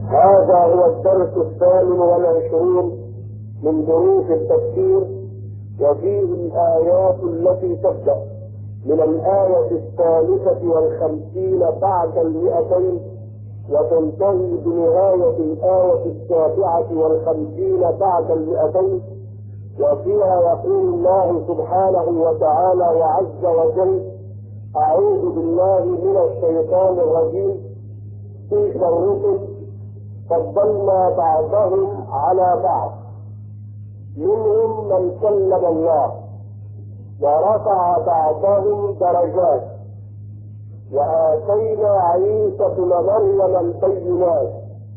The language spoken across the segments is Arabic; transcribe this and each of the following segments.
هذا هو الدرس 28 من دروس التفسير، وفيه الآيات التي تبدأ من الآية 53 بعد 200 وتنتهي بنهاية الآية 57 بعد 200، وفيها يقول الله سبحانه وتعالى وعز وجل: أعوذ بالله من الشيطان الرجيم. تلك الرسل فضلنا بعضهم على بعض، منهم من كلم الله ورفع بعضهم درجات، وآتينا عيسى ابن مريم البينات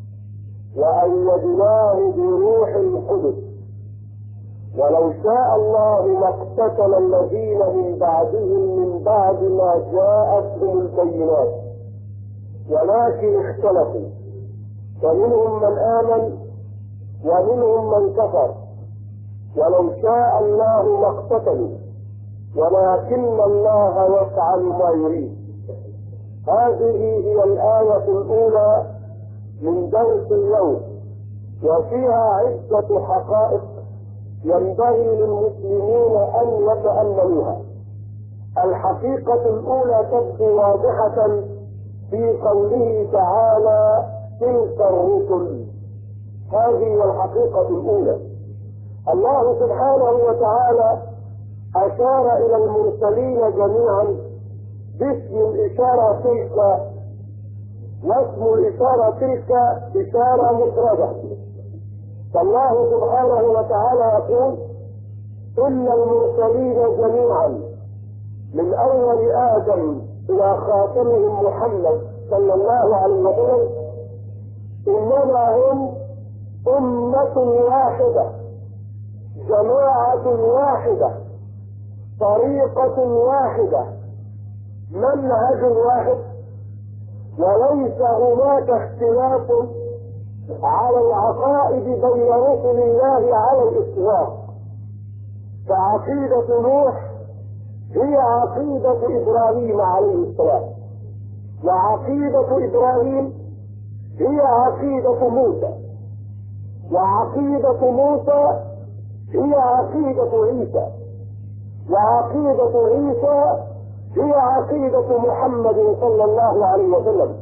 وأيدناه بروح القدس، ولو شاء الله ما اقتتل الذين من بعدهم من بعد ما جاءتهم البينات ولكن اختلفوا، فمنهم من آمن ومنهم من كفر، ولو شاء الله ما اقتتلوا ولكن الله يفعل ما يريد. هذه هي الآية الأولى من درس اليوم، وفيها عدة حقائق ينبغي للمسلمين أن يتأملوها. الحقيقة الأولى تبدو واضحة في قوله تعالى: تلك الرسل. هذه الحقيقة الأولى. الله سبحانه وتعالى أشار إلى المرسلين جميعا باسم الإشارة تلك، واسم الإشارة تلك إشارة مفردة. فالله سبحانه وتعالى يقول: إن المرسلين جميعا من أول آدم إلى خاتمهم محمد صلى الله عليه وسلم إنما هم أمة واحدة، جماعة واحدة، طريقة واحدة، منهج واحد، وليس هناك اختلاف على العقائد بين رسل الله على الإطلاق. فعقيدة نوح هي عقيدة إبراهيم عليه السلام، وعقيدة إبراهيم هي عقيدة موسى، وعقيدة موسى هي عقيدة عيسى، وعقيدة عيسى هي عقيدة محمد صلى الله عليه وسلم.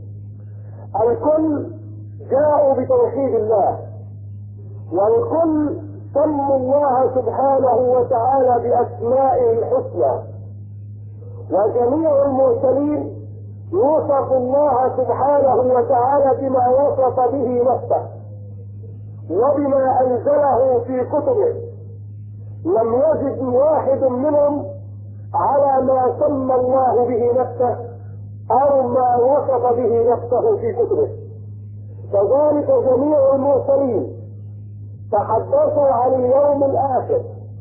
الكل جاءوا بتوحيد الله، والكل سموا الله سبحانه وتعالى بأسمائه الحسنى، وجميع المرسلين وصفوا الله سبحانه وتعالى بما وصف به نفسه وبما أنزله في كتبه. لم يجد واحد منهم على ما سمى الله به نفسه أو ما وصف به نفسه في كتبه. كذلك جميع المرسلين تحدثوا عن اليوم الآخر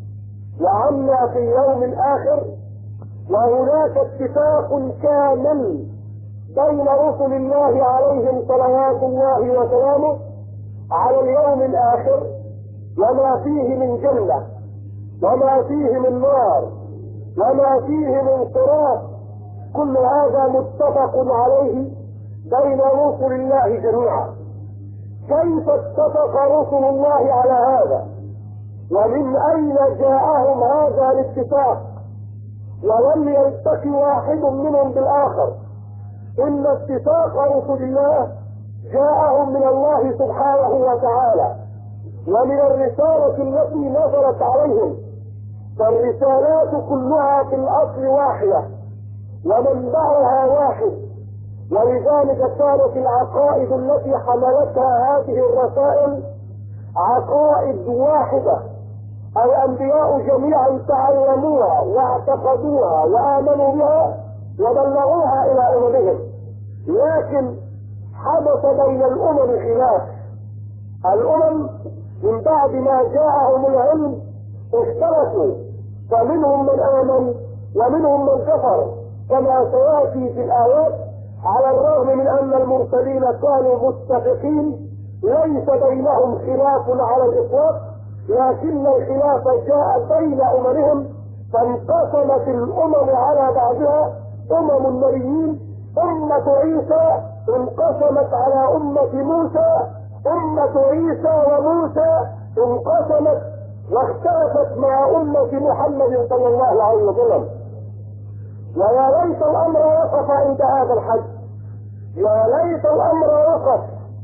وعما في اليوم الآخر، وهناك اتفاق كامل بين رسل الله عليهم صلوات الله وسلامه على اليوم الآخر، وما فيه من جنة، وما فيه من نار، وما فيه من صراط. كل هذا متفق عليه بين رسل الله جميعا. كيف اتفق رسل الله على هذا؟ ومن أين جاءهم هذا الاتفاق ولم يلتقي واحد منهم بالآخر؟ إن اتفاق رسل الله جاءهم من الله سبحانه وتعالى ومن الرسالة التي نزلت عليهم. فالرسالات كلها في الأصل واحدة ومنبعها واحد، ولذلك كانت العقائد التي حملتها هذه الرسائل عقائد واحدة. الأنبياء جميعا تعلموها واعتقدوها وآمنوا بها وبلغوها إلى أممهم، لكن حدث بين الأمم خلاف. الأمم من بعد ما جاءهم العلم اختلفوا، فمنهم من آمن ومنهم من كفر كما سيأتي في الآيات. على الرغم من أن المرسلين كانوا متفقين ليس بينهم خلاف على الإطلاق، لكن الخلاف جاء بين أممهم، فانقسمت الأمم على بعضها: أمم النبيين، أمة عيسى انقسمت على أمة موسى، أمة عيسى وموسى انقسمت واختلفت مع أمة محمد صلى الله عليه وسلم. ويا ليت الأمر وقف عند هذا الحد، يا ليت الأمر وقف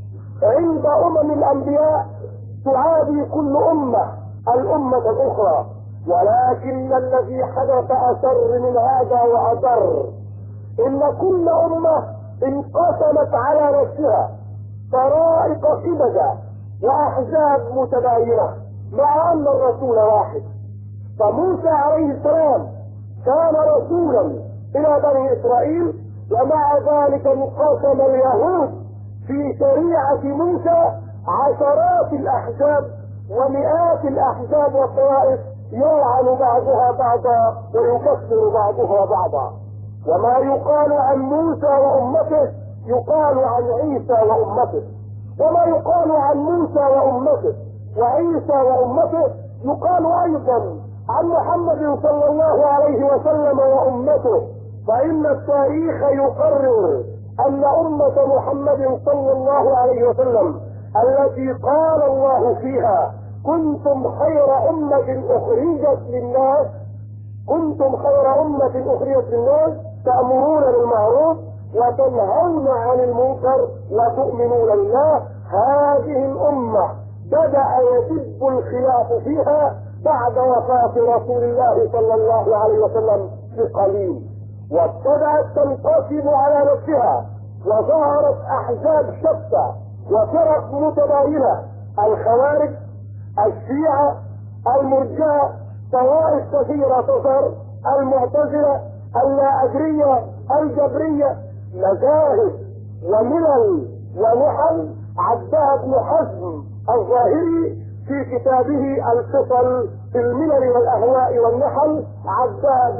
عند الأنبياء تعادي كل أمة الأمة الأخرى. ولكن الذي حدث أسر من هذا وأضر، إن كل أمة انقسمت على نفسها طرائق قبدا وأحزاب متباينة مع أن الرسول واحد. فموسى عليه السلام كان رسولا إلى بني إسرائيل، ومع ذلك انقسم اليهود في شريعة موسى عشرات الأحزاب ومئات الأحزاب والطوائف يلعن بعضها بعضا ويكفر بعضها بعضا. وما يقال عن موسى وأمته يقال عن عيسى وأمته، وما يقال عن موسى وأمته وعيسى وأمته يقال أيضا عن محمد صلى الله عليه وسلم وأمته. فإن التاريخ يقرر أن أمة محمد صلى الله عليه وسلم التي قال الله فيها كنتم خير أمة أخرجت للناس، كنتم خير أمة أخرجت للناس تأمرون بالمعروف وتنهون عن المنكر وتؤمنون بالله. هذه الأمة بدأ يدب الخلاف فيها بعد وفاة رسول الله صلى الله عليه وسلم بقليل، وابتدأت تنقسم على نفسها وظهرت أحزاب شتى وفرق متباينة: الخوارج، الشيعة، المرجئة، طوائف كثيرة تظهر، المعتزلة، اللاأجرية، الجبرية، مذاهب وملل ونحل عدها ابن حزم الظاهري في كتابه الفصل في الملل والأهواء والنحل، عدها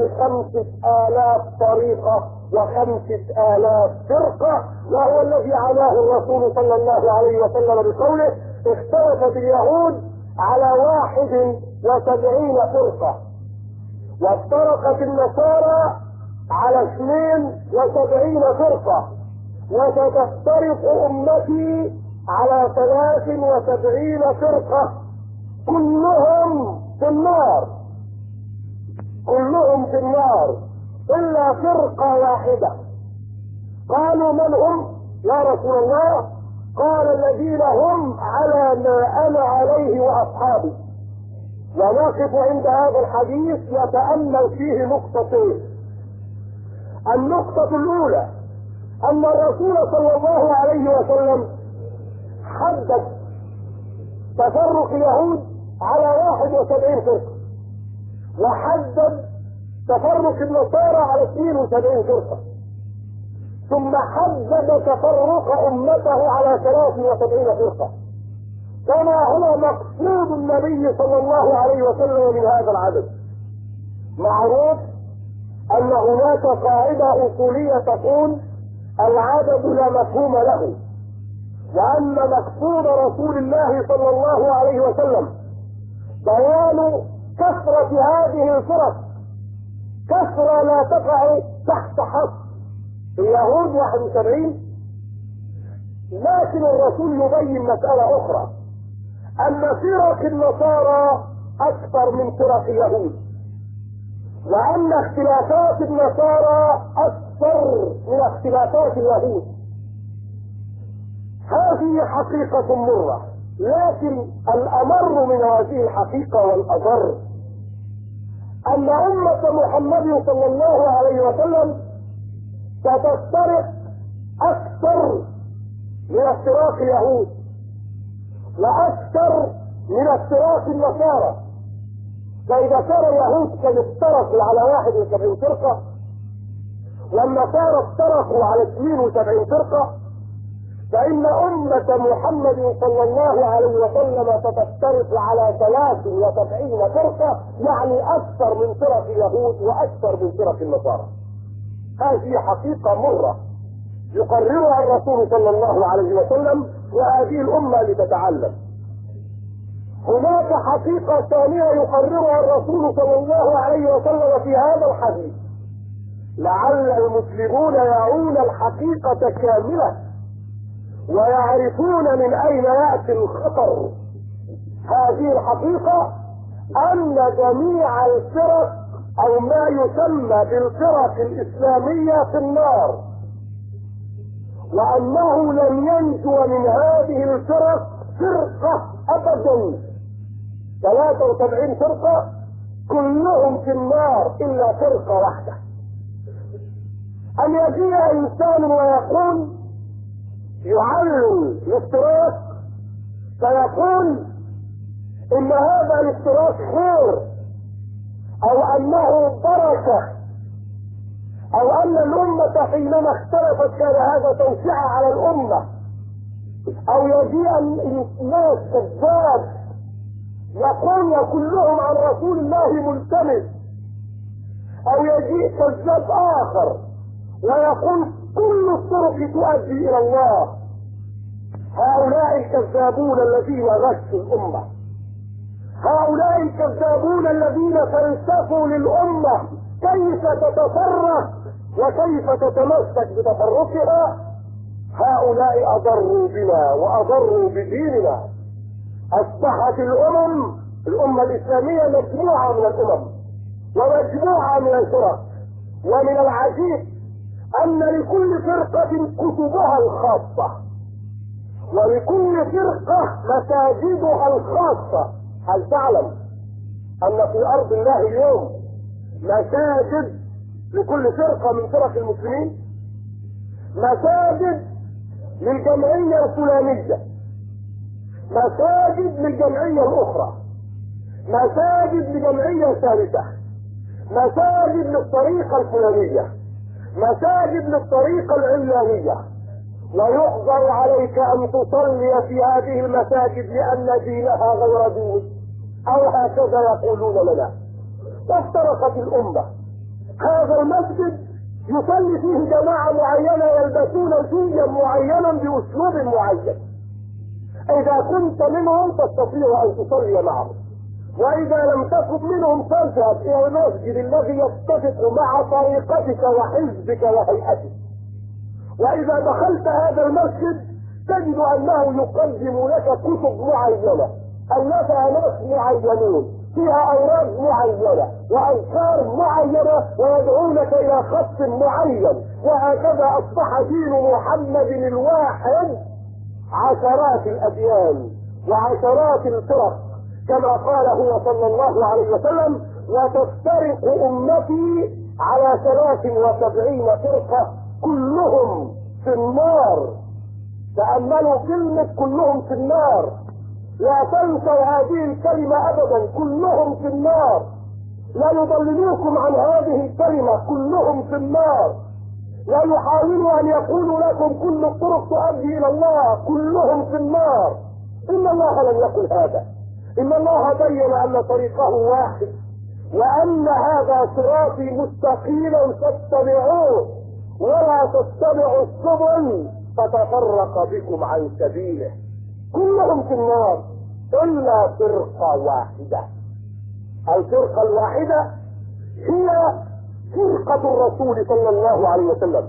ب5,000 طريقة و5,000 فرقة، وهو الذي عناه الرسول صلى الله عليه وسلم بقوله: اختلفت اليهود على 71 فرقة، وافترقت النصارى على 72 فرقة، وستفترق أمتي على 73 فرقة، كلهم في النار، كلهم في النار إلا فرقة واحدة. قالوا: من هم يا رسول الله؟ قال: الذين هم على ما أنا عليه وأصحابي. ونقف عند هذا الحديث يتأمل فيه نقطتين. النقطة الأولى أن الرسول صلى الله عليه وسلم حدد تفرق اليهود على 71 فرقة، وحدد تفرق النصارى على 72 فرقة، ثم حدد تفرق أمته على 73 فرقة، كما هو مقصود النبي صلى الله عليه وسلم من هذا العدد. معروف أن هناك قاعدة أصولية تقول: العدد لا مفهوم له، وأن مقصود رسول الله صلى الله عليه وسلم بيان كثرة هذه الفرق، كثرة لا تقع تحت حصر اليهود 71، لكن الرسول يبين مسألة أخرى: أن فرق النصارى أكثر من فرق اليهود، وأن اختلافات النصارى أكثر من اختلافات اليهود. هذه حقيقة مرة، لكن الأمر من هذه الحقيقة والأضر أن أمة محمد صلى الله عليه وسلم ستفترق أكثر من افتراق اليهود وأكثر من افتراق النصارى. فإذا كان اليهود قد افترقوا على 71 فرقة والنصارى افترقوا على 72 فرقة، فإن أمة محمد صلى الله عليه وسلم ستفترق على 73 فرقة، يعني أكثر من فرق اليهود وأكثر من فرق النصارى. هذه حقيقة مرة يقررها الرسول صلى الله عليه وسلم، وهذه الأمة لتتعلم. هناك حقيقة ثانية يقررها الرسول صلى الله عليه وسلم في هذا الحديث، لعل المسلمون يرون الحقيقة كاملة ويعرفون من اين يأتي الخطر. هذه الحقيقة ان جميع الفرق او ما يسمى بالفرق الاسلامية في النار، وانه لن ينجو من هذه الفرق فرقة ابدا. 73 فرقة كلهم في النار الا فرقة واحدة. ان يجيء انسان ويقول يعلم الافتراق فيقول ان هذا الافتراق خير او انه بركة او ان الامة حينما اختلفت كان هذا توسعة على الامة، او يجيء الناس كذاب يقول كلهم عن رسول الله ملتمس، او يجيء كذاب اخر ويقول كل الطرق تؤدي الى الله. هؤلاء الكذابون الذين غشوا الامة، هؤلاء الكذابون الذين فلسفوا للامة كيف تتفرق وكيف تتمسك بتفرقها، هؤلاء اضروا بنا واضروا بديننا. اصبحت الامة الاسلامية مجموعة من الامم ومجموعة من الفرق، ومن العجيب ان لكل فرقة كتبها الخاصة ولكل فرقة مساجدها الخاصة. هل تعلم ان في ارض الله اليوم مساجد لكل فرقة من فرق المسلمين؟ مساجد للجمعية الفلانية، مساجد للجمعية الاخرى، مساجد لجمعية ثالثة، مساجد للطريقة الفلانية، مساجد للطريقة العلانية. ويحظر عليك ان تصلي في هذه المساجد لان دينها غير دين، او هكذا يقولون لنا. وافترقت الامة. هذا المسجد يصلي فيه جماعة معينة يلبسون زيا معينا باسلوب معين، اذا كنت منهم تستطيع ان تصلي معهم، واذا لم تكن منهم فاذهب الى المسجد الذي يتفق مع طريقتك وحزبك وهيئتك. واذا دخلت هذا المسجد تجد انه يقدم لك كتب معينة الفها ناس معينين فيها اوراق معينة واذكار معينة ويدعونك الى خط معين. وهكذا اصبح دين محمد الواحد عشرات الاديان وعشرات الفرق، كما قال هو صلى الله عليه وسلم: وتفترق امتي على 73 فرقة كلهم في النار. تأملوا كلمة كلهم في النار، لا تنسوا هذه الكلمة ابدا. كلهم في النار، لا يضللوكم عن هذه الكلمة. كلهم في النار، لا يحاولوا ان يقولوا لكم كل الطرق تؤدي الى الله. كلهم في النار. ان الله لم يقل هذا، ان الله بين ان طريقه واحد، وان هذا صراطي مستقيما فاتبعوه ولا تتبعوا السبل فتفرق بكم عن سبيله. كلهم في النار الا فرقة واحدة. الفرقة الواحدة هي فرقة الرسول صلى الله عليه وسلم.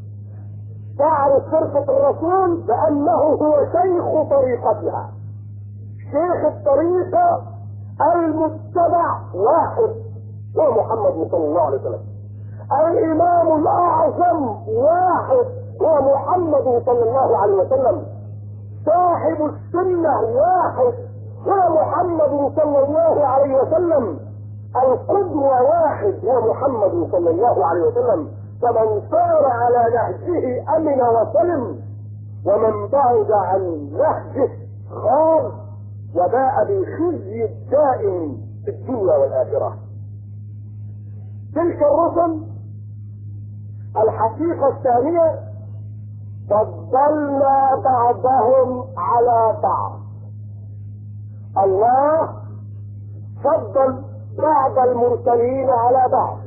تعرف فرقة الرسول بأنه هو شيخ طريقتها. شيخ الطريقة المتبع واحد هو محمد صلى الله عليه وسلم. الإمام الأعظم واحد هو محمد صلى الله عليه وسلم. صاحب السنة واحد هو محمد صلى الله عليه وسلم. القدوة واحد هو محمد صلى الله عليه وسلم. فمن سار على نهجه أمن وسلم، ومن بعد عن نهجه خاب وباء بالخزي الدائم في الدنيا والآخرة. تلك الرسل الحقيقة الثانية فضلنا بعضهم على بعض. الله فضل بعض المرسلين على بعض،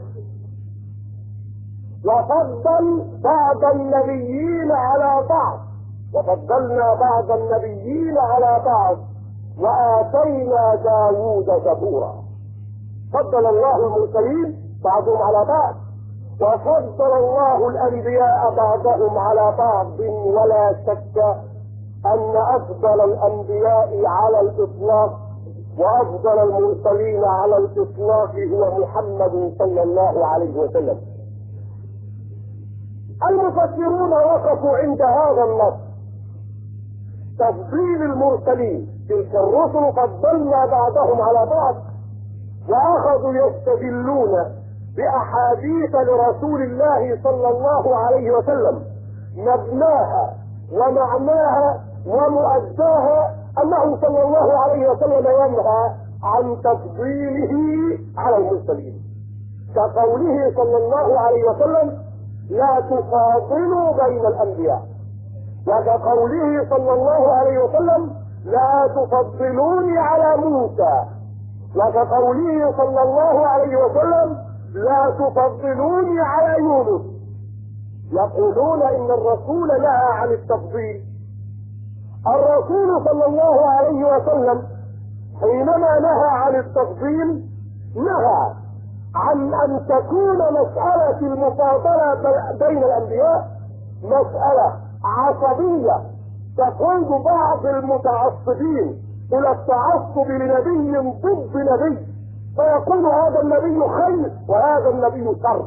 وفضل بعض النبيين على بعض، وفضلنا بعض النبيين على بعض، وآتينا داوود زبورا. فضل الله المرسلين بعضهم على بعض، وفضل الله الأنبياء بعضهم على بعض، ولا شك ان افضل الانبياء على الاطلاق وافضل المرسلين على الاطلاق هو محمد صلى الله عليه وسلم. المفسرون وقفوا عند هذا النص تفضيل المرسلين، تلك الرسل فضلنا بعضهم على بعض، واخذوا يستدلون باحاديث لرسول الله صلى الله عليه وسلم مبناها ومعناها ومؤداها انه صلى الله عليه وسلم ينهى عن تفضيله على المرسلين، كقوله صلى الله عليه وسلم لا تفاضلوا بين الانبياء، وكقوله صلى الله عليه وسلم لا تفضلوني على موسى، وكقوله صلى الله عليه وسلم لا تفضلوني على يونس. يقولون ان الرسول نهى عن التفضيل. الرسول صلى الله عليه وسلم حينما نهى عن التفضيل نهى عن ان تكون مسألة المفاضلة بين الانبياء مسألة عصبية تقود بعض المتعصبين الى التعصب لنبي ضد نبي، فيقول هذا النبي خير وهذا النبي شر.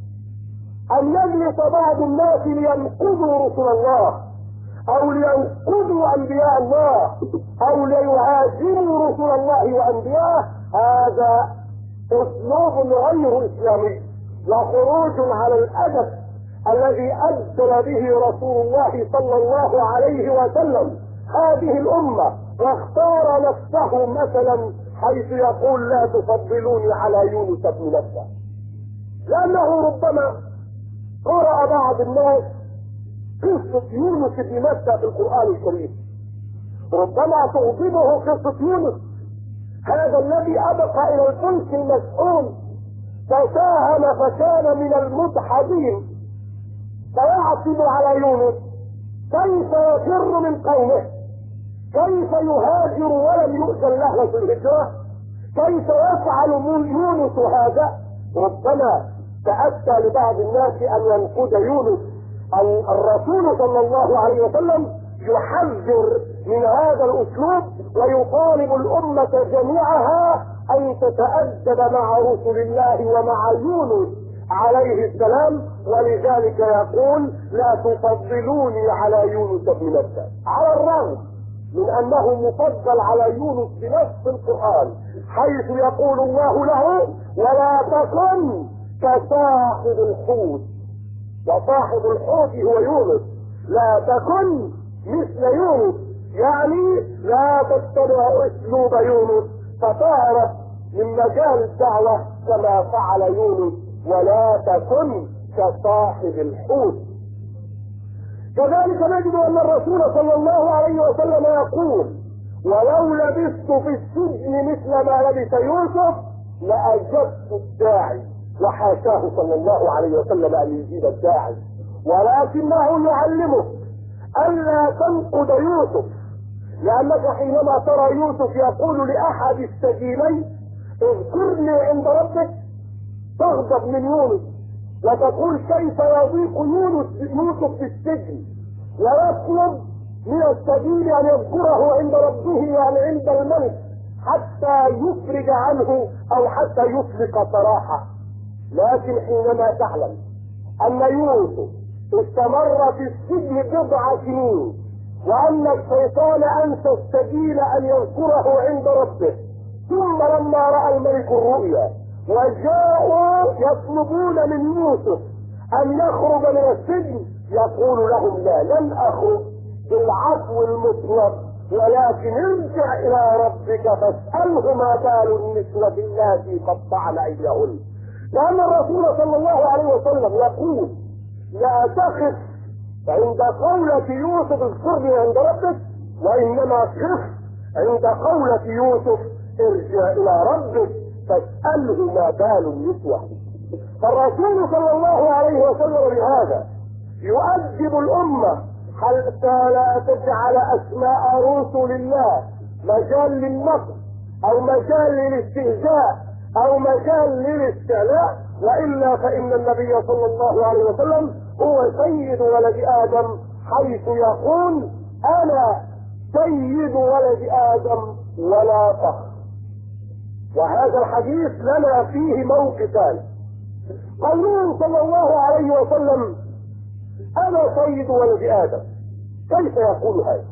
ان يجلس بعض الناس لينقذوا رسل الله او لينقذوا انبياء الله او ليهاجموا رسل الله وانبياءه، هذا اسلوب غير اسلامي وخروج على الادب الذي ادب به رسول الله صلى الله عليه وسلم هذه الامه، واختار نفسه مثلا حيث يقول لا تفضلوني على يونس بن متى، لانه ربما قرأ بعض الناس قصة يونس بن متى في القرآن الكريم، ربما تغضبه قصة يونس هذا الذي أبقى إلى الفلك المسؤول فساهم فكان من المدحضين، فيعصب على يونس كيف يفر من قومه، كيف يهاجر ولم يؤذن له في الهجرة، كيف يفعل يونس هذا. ربما تأتى لبعض الناس أن ينقذ يونس. الرسول صلى الله عليه وسلم يحذر من هذا الأسلوب ويطالب الأمة جميعها أن تتأدب مع رسل الله ومع يونس عليه السلام، ولذلك يقول لا تفضلوني على يونس بن متى، على الرغم من أنه مفضل على يونس بنص القرآن حيث يقول الله له ولا تكن كصاحب الحوت، وصاحب الحوت هو يونس، لا تكن مثل يونس، يعني لا تتبع اسلوب يونس فتعرف من مجال الدعوة كما فعل يونس، ولا تكن كصاحب الحوت. كذلك نجد ان الرسول صلى الله عليه وسلم يقول ولو لبثت في السجن مثل ما لبث يوسف لأجبت الداعي، وحاشاه صلى الله عليه وسلم ان يجيب الداعي، ولكنه يعلمه الا تنقد يوسف، لانك حينما ترى يوسف يقول لاحد السجينين اذكرني عند ربك تغضب من يونس وتقول كيف يضيق يوسف في السجن، ويطلب من السجين ان يذكره عند ربه يعني عند الملك حتى يفرج عنه او حتى يطلق سراحه. لكن حينما تعلم ان يوسف استمر في السجن 9 سنين وان الشيطان انسى السجين ان يذكره عند ربه، ثم لما راى الملك الرؤيا وجاءوا يطلبون من يوسف ان يخرج من السجن يقول لهم لا لن اخرج بالعفو المطلق، ولكن ارجع الى ربك فاسأله ما بال النسوة اللاتي قطعن ايديهن. لان الرسول صلى الله عليه وسلم يقول لا تخف عند قولة يوسف اذكرني عند ربك، وانما خف عند قولة يوسف ارجع الى ربك فاسأله ما بال النسوة. فالرسول صلى الله عليه وسلم بهذا يؤدب الامة حتى لا تجعل اسماء رسل الله مجال للنصر او مجال للاستهزاء او مجال للاستعلاء، والا فان النبي صلى الله عليه وسلم هو سيد ولد ادم حيث يقول انا سيد ولد ادم ولا فخر. وهذا الحديث لنا فيه موقفان. قوله صلى الله عليه وسلم انا سيد ولد ادم، كيف يقول هذا؟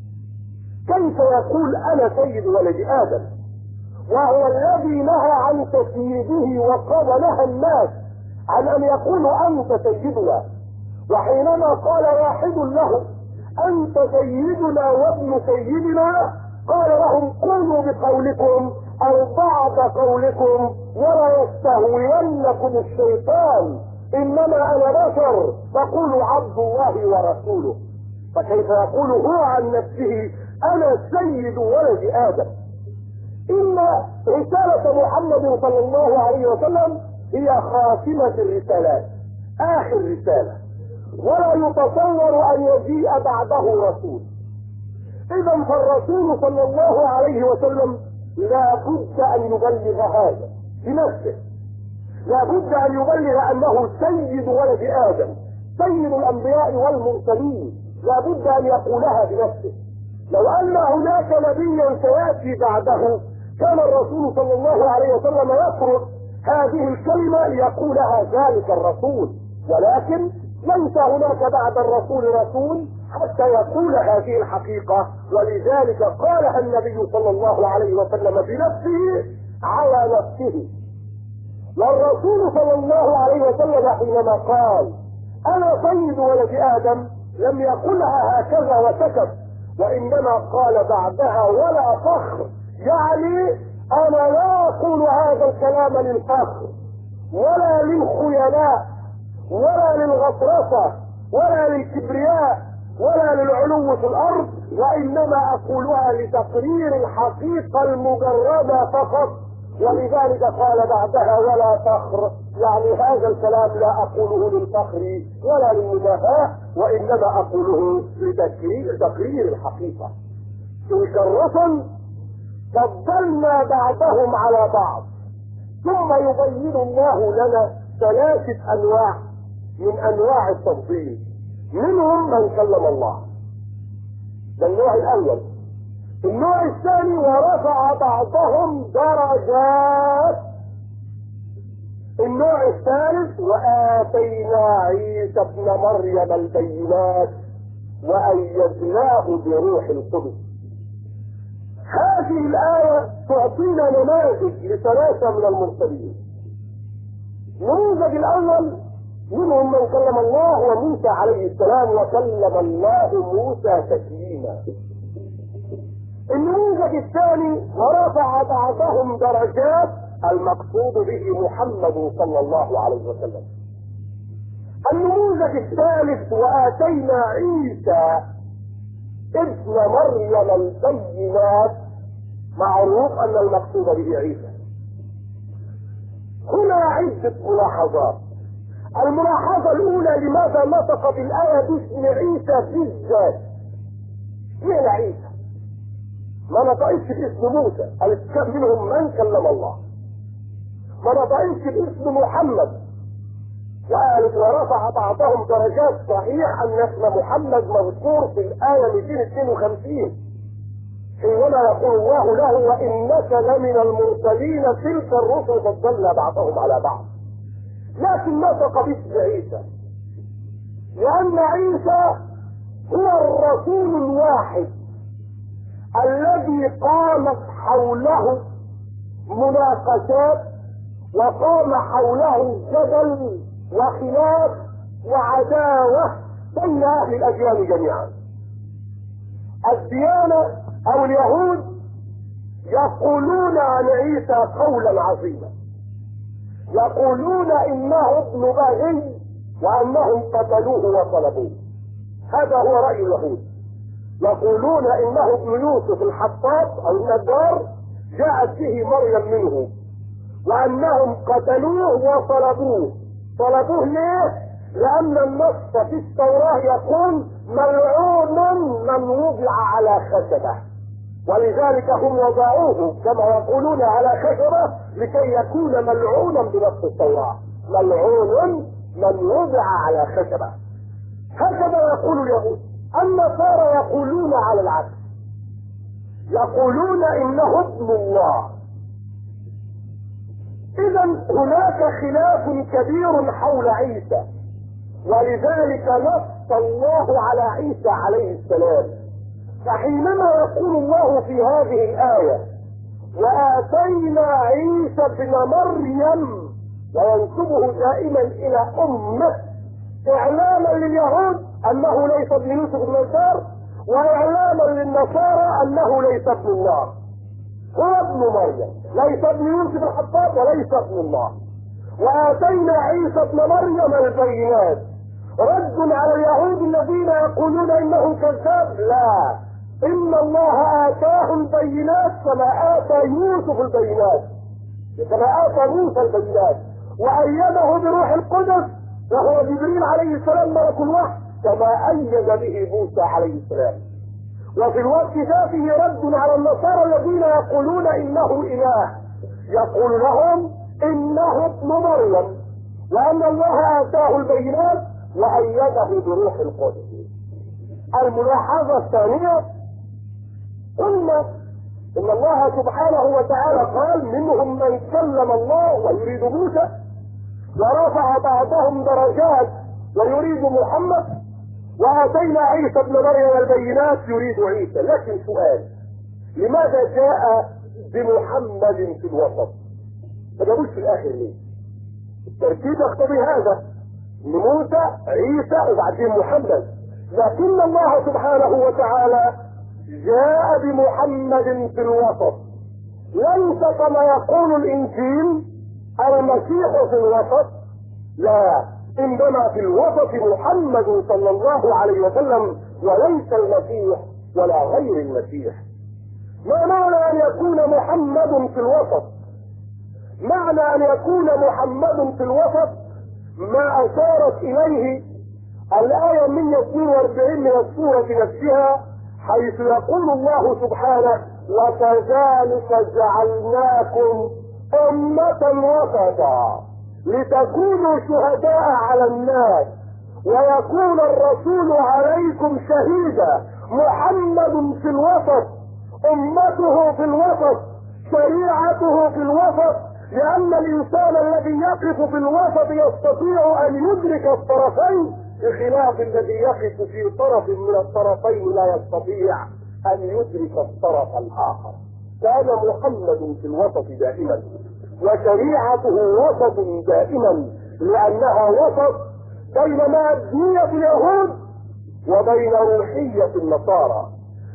كيف يقول انا سيد ولد ادم وهو الذي نهى عن تسييده وقال نهى الناس عن ان يقولوا انت سيدنا؟ وحينما قال واحد له انت سيدنا وابن سيدنا قال لهم قولوا بقولكم او بعض قولكم ولا يستهوينكم الشيطان، انما انا بشر فقولوا عبد الله ورسوله. فكيف يقول هو عن نفسه انا سيد ولد ادم؟ ان رسالة محمد صلى الله عليه وسلم هي خاتمة الرسالات، اخر رسالة، ولا يتصور ان يجيء بعده رسول. اذا فالرسول صلى الله عليه وسلم لا بد ان يبلغ هذا بنفسه، لا بد ان يبلغ انه سيد ولد ادم، سيد الانبياء والمرسلين، لا بد ان يقولها بنفسه. لو ان هناك نبيا سياتي بعده كان الرسول صلى الله عليه وسلم يفرض هذه الكلمة ليقولها ذلك الرسول، ولكن ليس هناك بعد الرسول رسول حتى يقول هذه الحقيقة، ولذلك قالها النبي صلى الله عليه وسلم بنفسه على نفسه. والرسول صلى الله عليه وسلم حينما قال انا سيد ولد ادم لم يقلها هكذا وسكت، وانما قال بعدها ولا فخر، يعني انا لا اقول هذا الكلام للفخر ولا للخيلاء ولا للغطرسة ولا للكبرياء ولا للعلو في الارض، وانما اقولها لتقرير الحقيقة المجردة فقط. ولذلك قال بعدها ولا فخر، يعني هذا الكلام لا اقوله للفخر ولا للمباهاة، وانما اقوله لتقرير الحقيقة. تلك الرسل فضلنا بعضهم على بعض، ثم يبين الله لنا ثلاثة انواع من انواع التفضيل، منهم من كلم الله، ده النوع الاول. النوع الثاني ورفع بعضهم درجات. النوع الثالث وآتينا عيسى ابن مريم البينات وأيدناه بروح القدس. هذه الآية تعطينا نماذج لثلاثة من المرسلين. النموذج الأول منهم من كلم الله وموسى عليه السلام، وكلم الله موسى تكليما. النموذج الثاني ورفع بعضهم درجات، المقصود به محمد صلى الله عليه وسلم. النموذج الثالث وآتينا عيسى ابن مريم البينات، معروف ان المقصود به عيسى. هنا عدة ملاحظات. الملاحظة الاولى لماذا نطق بالآية باسم عيسى بالذات؟ مين عيسى؟ ما نطقش باسم موسى، الكتاب منهم من كلم الله. ما نطقش باسم محمد، وقالت ورفع بعضهم درجات. صحيح ان اسم محمد مذكور في الآية 252 حينما يقول الله له وانك لمن المرسلين تلك الرسل فضلنا بعضهم على بعض، لكن نطق باسم عيسى لان عيسى هو الرسول الواحد الذي قامت حوله مناقشات وقام حوله جدل وخلاف وعداوة بين اهل الاديان جميعا. الديانة او اليهود يقولون عن عيسى قولا عظيما، يقولون انه ابن بغي وانهم قتلوه وصلبوه. هذا هو رأي اليهود. يقولون انه ابن يوسف الحطاب او النجار جاءت به مريم منه، وانهم قتلوه وصلبوه. صلبوه ليه؟ لان النص في التوراة يقول ملعون من وضع على خشبة، ولذلك هم وضعوه كما يقولون على خشبة لكي يكون ملعونا بنص التوراة. ملعون من وضع على خشبة، هكذا يقول اليهود. النصارى يقولون على العكس، يقولون انه ابن الله. اذا هناك خلاف كبير حول عيسى، ولذلك نص الله على عيسى عليه السلام. فحينما يقول الله في هذه الآية وآتينا عيسى ابن مريم، وينسبه دائما إلى أمه إعلاما لليهود أنه ليس ابن يوسف بن يسار، وإعلاما للنصارى أنه ليس ابن الله، هو ابن مريم، ليس ابن يوسف الحطاب وليس ابن الله. وآتينا عيسى ابن مريم البينات، رد على اليهود الذين يقولون انه كذاب. لا، ان الله آتاه البينات كما آتى يوسف البينات، كما آتى موسى البينات، وأيده بروح القدس وهو جبريل عليه السلام ملك الوحي، كما أيد به موسى عليه السلام. وفي الوقت ذاته رد على النصارى الذين يقولون انه اله، يقول لهم انه ابن مريم، وان الله آتاه البينات وأيده بروح القدس. الملاحظة الثانية، قلنا ان الله سبحانه وتعالى قال منهم من كلم الله ويريد موسى، ورفع بعضهم درجات ويريد محمد، وآتينا عيسى ابن مريم البينات يريد عيسى. لكن سؤال، لماذا جاء بمحمد في الوسط؟ ما جابوش في الاخر ليه؟ الترتيب يقتضي هذا، موسى عيسى وبعدين محمد، لكن الله سبحانه وتعالى جاء بمحمد في الوسط، ليس كما يقول الانجيل المسيح في الوسط، لا، انما في الوسط محمد صلى الله عليه وسلم، وليس المسيح ولا غير المسيح. ما معنى ان يكون محمد في الوسط؟ معنى ان يكون محمد في الوسط ما اشارت اليه الآية 142 من السورة نفسها، حيث يقول الله سبحانه: وكذلك جعلناكم أمة وسطا لتكونوا شهداء على الناس ويكون الرسول عليكم شهيدا. محمد في الوسط، أمته في الوسط، شريعته في الوسط، لأن الإنسان الذي يقف في الوسط يستطيع أن يدرك الطرفين، بخلاف الذي يقف في طرف من الطرفين لا يستطيع أن يدرك الطرف الآخر. كان محمد في الوسط دائما، وشريعته وسط دائما، لأنها وسط بين مادية اليهود وبين روحية النصارى.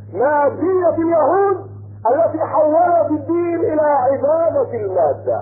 مادية اليهود التي حولت الدين إلى عبادة المادة،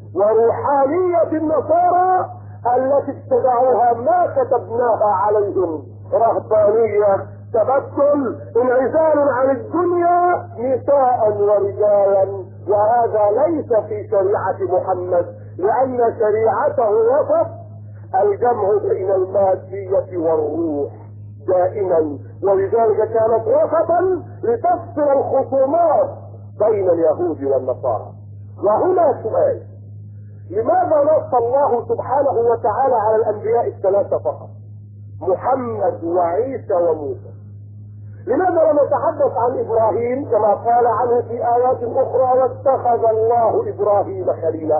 وروحانية النصارى التي اتبعوها ما كتبناها عليهم، رهبانية، تبتل، انعزال عن الدنيا، نساء ورجالا، وهذا ليس في شريعة محمد، لأن شريعته وسط، الجمع بين المادية والروح دائما، ولذلك كانت وسطا لتفصل الخصومات بين اليهود والنصارى. وهنا سؤال: لماذا نص الله سبحانه وتعالى على الأنبياء الثلاثة فقط، محمد وعيسى وموسى؟ لماذا لم نتحدث عن إبراهيم كما قال عنه في آيات أخرى: واتخذ الله إبراهيم خليلا؟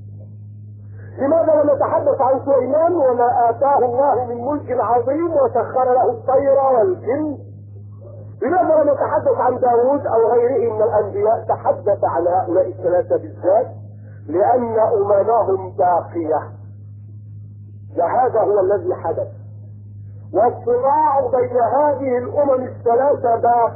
لماذا لم نتحدث عن سليمان وما آتاه الله من ملك عظيم وسخر له الطير والجن؟ لماذا لم نتحدث عن داود أو غيره من الأنبياء؟ تحدث عن هؤلاء الثلاثة بالذات لأن أممهم باقية، وهذا هو الذي حدث. والصراع بين هذه الأمم الثلاثة باق.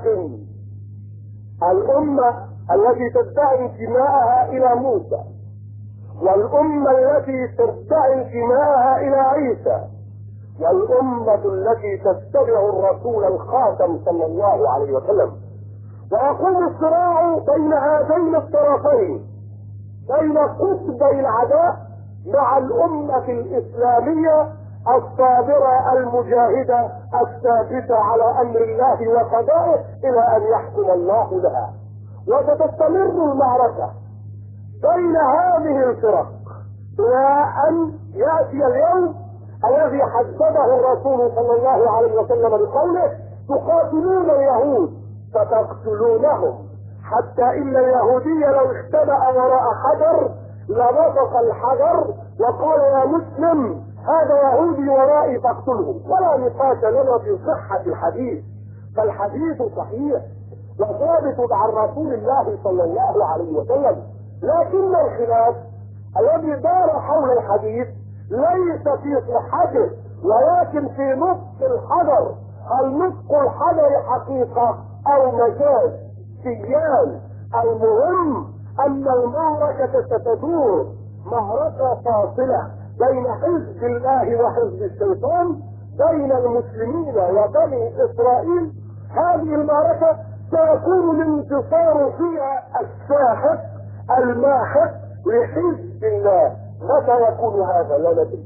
الأمة التي تدعي انتماءها إلى موسى، والأمة التي تدعي انتماءها إلى عيسى، والأمة التي تتبع الرسول الخاتم صلى الله عليه وسلم. ويقوم الصراع بين هذين الطرفين، بين قطبي العداء، مع الأمة الإسلامية الصابرة المجاهدة الثابتة على أمر الله وقضائه إلى أن يحكم الله لها. وستستمر المعركة بين هذه الفرق إلى أن يأتي اليوم الذي حدده الرسول صلى الله عليه وسلم بقوله: تقاتلون اليهود فتقتلونهم، حتى ان اليهودي لو اختبأ وراء حجر لنطق الحجر وقال يا مسلم هذا يهودي ورائي فاقتله، ولا نقاش لنا في صحة الحديث، فالحديث صحيح وثابت عن رسول الله صلى الله عليه وسلم. لكن الخلاف الذي دار حول الحديث ليس في صحته ولكن في نطق الحجر. هل نطق الحجر حقيقة او مجاز سيان؟ المهم ان المعركة ستدور معركة فاصلة بين حزب الله وحزب الشيطان، بين المسلمين وبني اسرائيل. هذه المعركة سيكون الانتصار فيها الساحق الماحق لحزب الله. متى يكون هذا لا ندري،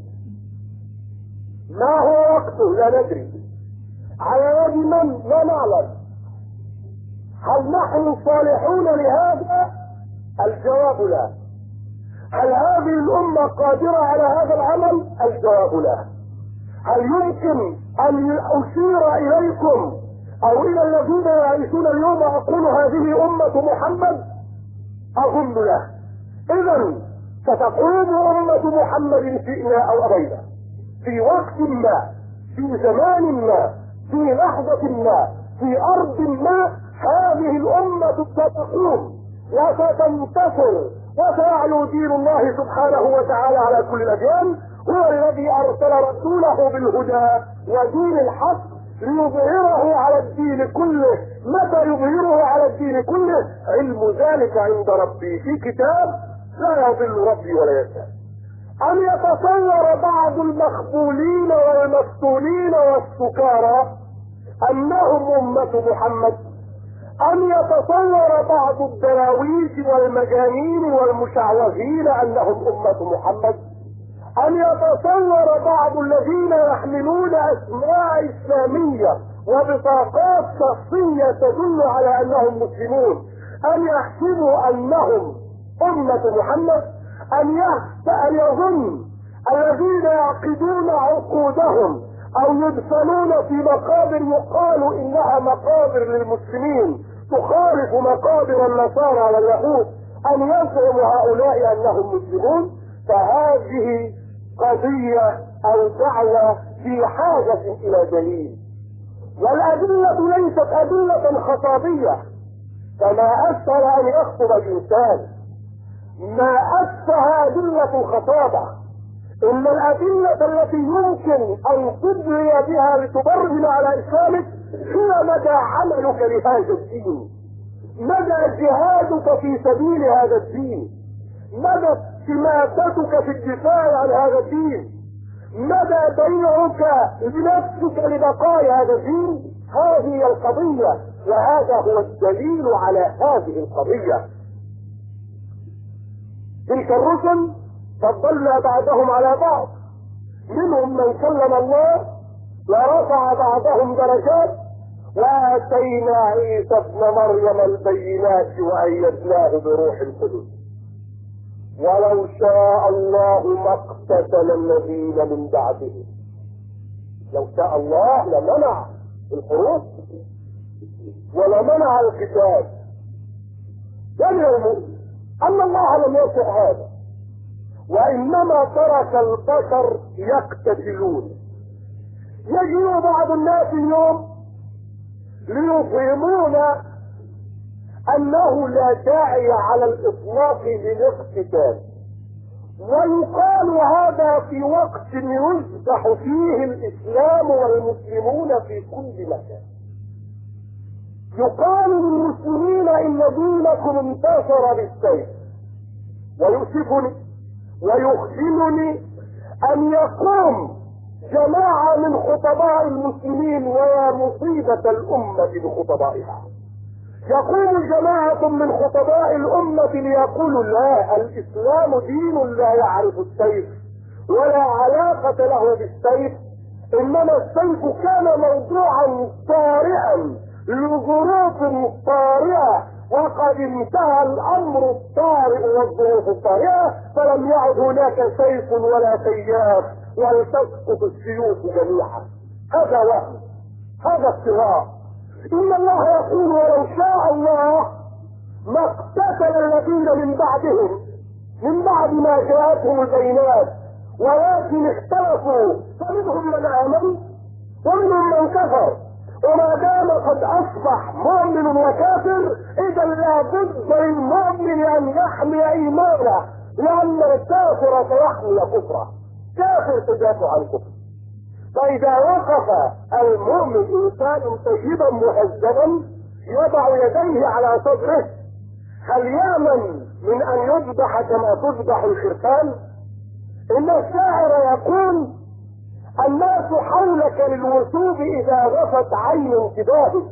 ما هو وقته لا ندري، على يد من لا نعلم. هل نحن صالحون لهذا؟ الجواب لا. هل هذه الأمة قادرة على هذا العمل؟ الجواب لا. هل يمكن أن أشير إليكم أو إلى الذين يعيشون اليوم أقول هذه أمة محمد؟ أظن لا. إذا ستقوم أمة محمد شئنا أو أبينا في وقت ما، في زمان ما، في لحظة ما، في أرض ما. هذه الأمة ستقوم وستنتصر وسيعلو دين الله سبحانه وتعالى على كل الأديان. هو الذي أرسل رسوله بالهدى ودين الحق ليظهره على الدين كله. متى يظهره على الدين كله؟ علم ذلك عند ربي في كتاب لا يضل ربي ولا ينسى. أن يتصور بعض المخبولين والمفتونين والسكارى أنهم أمة محمد، أن يتصور بعض الدراويش والمجانين والمشعوذين أنهم أمة محمد، أن يتصور بعض الذين يحملون أسماء إسلامية وبطاقات شخصية تدل على أنهم مسلمون أن يحسبوا أنهم أمة محمد، أن يظن الذين يعقدون عقودهم أو يدفنون في مقابر يقال إنها مقابر للمسلمين تخالف مقابر النصارى واليهود أن يزعم هؤلاء أنهم مسلمون. فهذه قضية أو دعوة في حاجة إلى دليل، والأدلة ليست أدلة خطابية كما أسهل أن يخطب الإنسان. ما أسهى أدلة الخطابة، إن الأدلة التي يمكن أن تدعي بها لتبرهن على إسلامك هي مدى عملك لهذا الدين، مدى جهادك في سبيل هذا الدين، مدى استماتتك في الدفاع عن هذا الدين، مدى بيعك لنفسك لبقاء هذا الدين. هذه القضية وهذا هو الدليل على هذه القضية. تلك الرسل فضلنا بعضهم على بعض، منهم من كلم الله ورفع بعضهم درجات، وآتينا عيسى ابن مريم البينات وأيدناه بروح القدس. ولو شاء الله ما اقتتل الذين من بعده. لو شاء الله لمنع الحروب ولمنع القتال، واليوم أن الله لم يشاء هذا، وإنما ترك البشر يقتتلون. يجي بعض الناس اليوم ليفهمون أنه لا داعي على الإطلاق للاقتتال، ويقال هذا في وقت يصبح فيه الإسلام والمسلمون في كل مكان. يقال للمسلمين إن دينكم انتصر بالسيف. ويؤسفني ويخجلني أن يقوم جماعة من خطباء المسلمين، ويا مصيبة الأمة بخطبائها، يقوم جماعة من خطباء الأمة ليقولوا لا، الإسلام دين لا يعرف السيف ولا علاقة له بالسيف، إنما السيف كان موضوعا طارئا لظروف طارئة، وقد انتهى الأمر الطارئ والظروف الطارئة، فلم يعد هناك سيف ولا سياف ولتسقط السيوف جميعا. هذا وهم، هذا افتراء. ان الله يقول ولو شاء الله ما اقتتل الذين من بعدهم من بعد ما جاءتهم البينات ولكن اختلفوا فمنهم من امن ومنهم من كفر. وما دام قد اصبح مؤمن وكافر اذا لا بد للمؤمن ان يحمي ايمانه، لان الكافر سيحمي كفره. كافر تدافع عن كفر. فاذا وقف المؤمن انسان طيبا مهذبا يضع يديه على صدره، هل يامن من ان يذبح كما تذبح الخرفان؟ ان الشاعر يقول الناس حولك للوثوب اذا غفت عين انتباهك،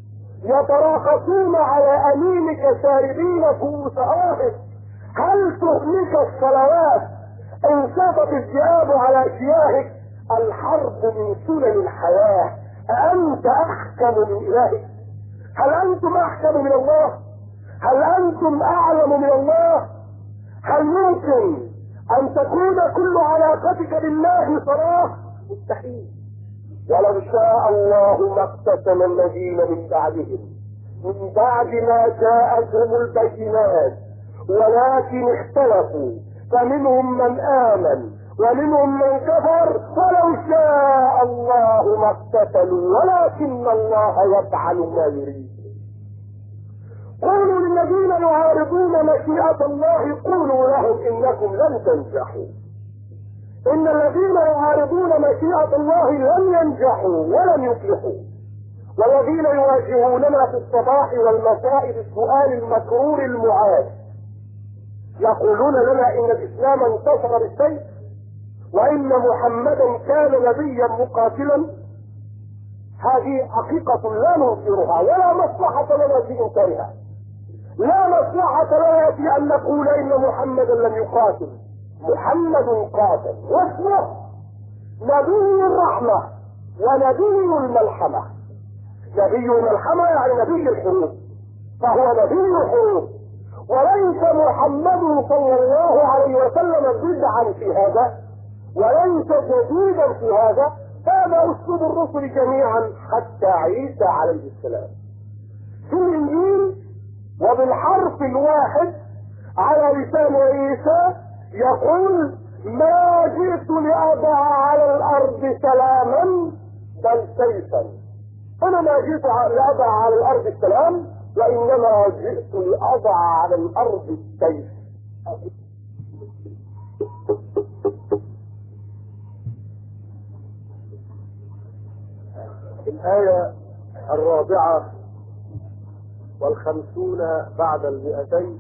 يتراقصون على امينك شاربين كؤوس آهك. هل تهلك الصلوات ان شفت الذئاب على شياهك؟ الحرب من سنن الحياة، أأنت أحكم من إلهك؟ هل أنتم أحكم من الله؟ هل أنتم أعلم من الله؟ هل يمكن أن تكون كل علاقتك بالله صلاة؟ مستحيل. ولو شاء الله ما اقتتل الذين من بعدهم من بعد ما جاءتهم البينات ولكن اختلفوا فمنهم من آمن ومنهم من كفر. ولو شاء الله ما اقتتلوا ولكن الله يفعل ما يريد. قولوا للذين يعارضون مشيئة الله قولوا لهم انكم لن تنجحوا. ان الذين يعارضون مشيئة الله لن ينجحوا ولن يفلحوا. والذين يواجهوننا في الصباح والمساء بالسؤال المكرور المعاد يقولون لنا ان الاسلام انتصر بالسيف وان محمدا كان نبيا مقاتلا. هذه حقيقة لا ننكرها ولا مصلحة لنا في انكارها. لا مصلحة لنا في ان نقول ان محمدا لم يقاتل. محمد قاتل واسمه نبي الرحمة ونبي الملحمة. نبي الملحمة يعني نبي الحروب، فهو نبي الحروب. وليس محمد صلى الله عليه وسلم بدعا في هذا وليس جديدا في هذا. هذا اسلوب الرسل جميعا حتى عيسى عليه السلام. في الانجيل وبالحرف الواحد على لسان عيسى يقول ما جئت لأضع على الارض سلاما بل سيفا. انا ما جئت لأضع على الارض السلام وانما جئت لأضع على الارض السيف. الآية 54 بعد 200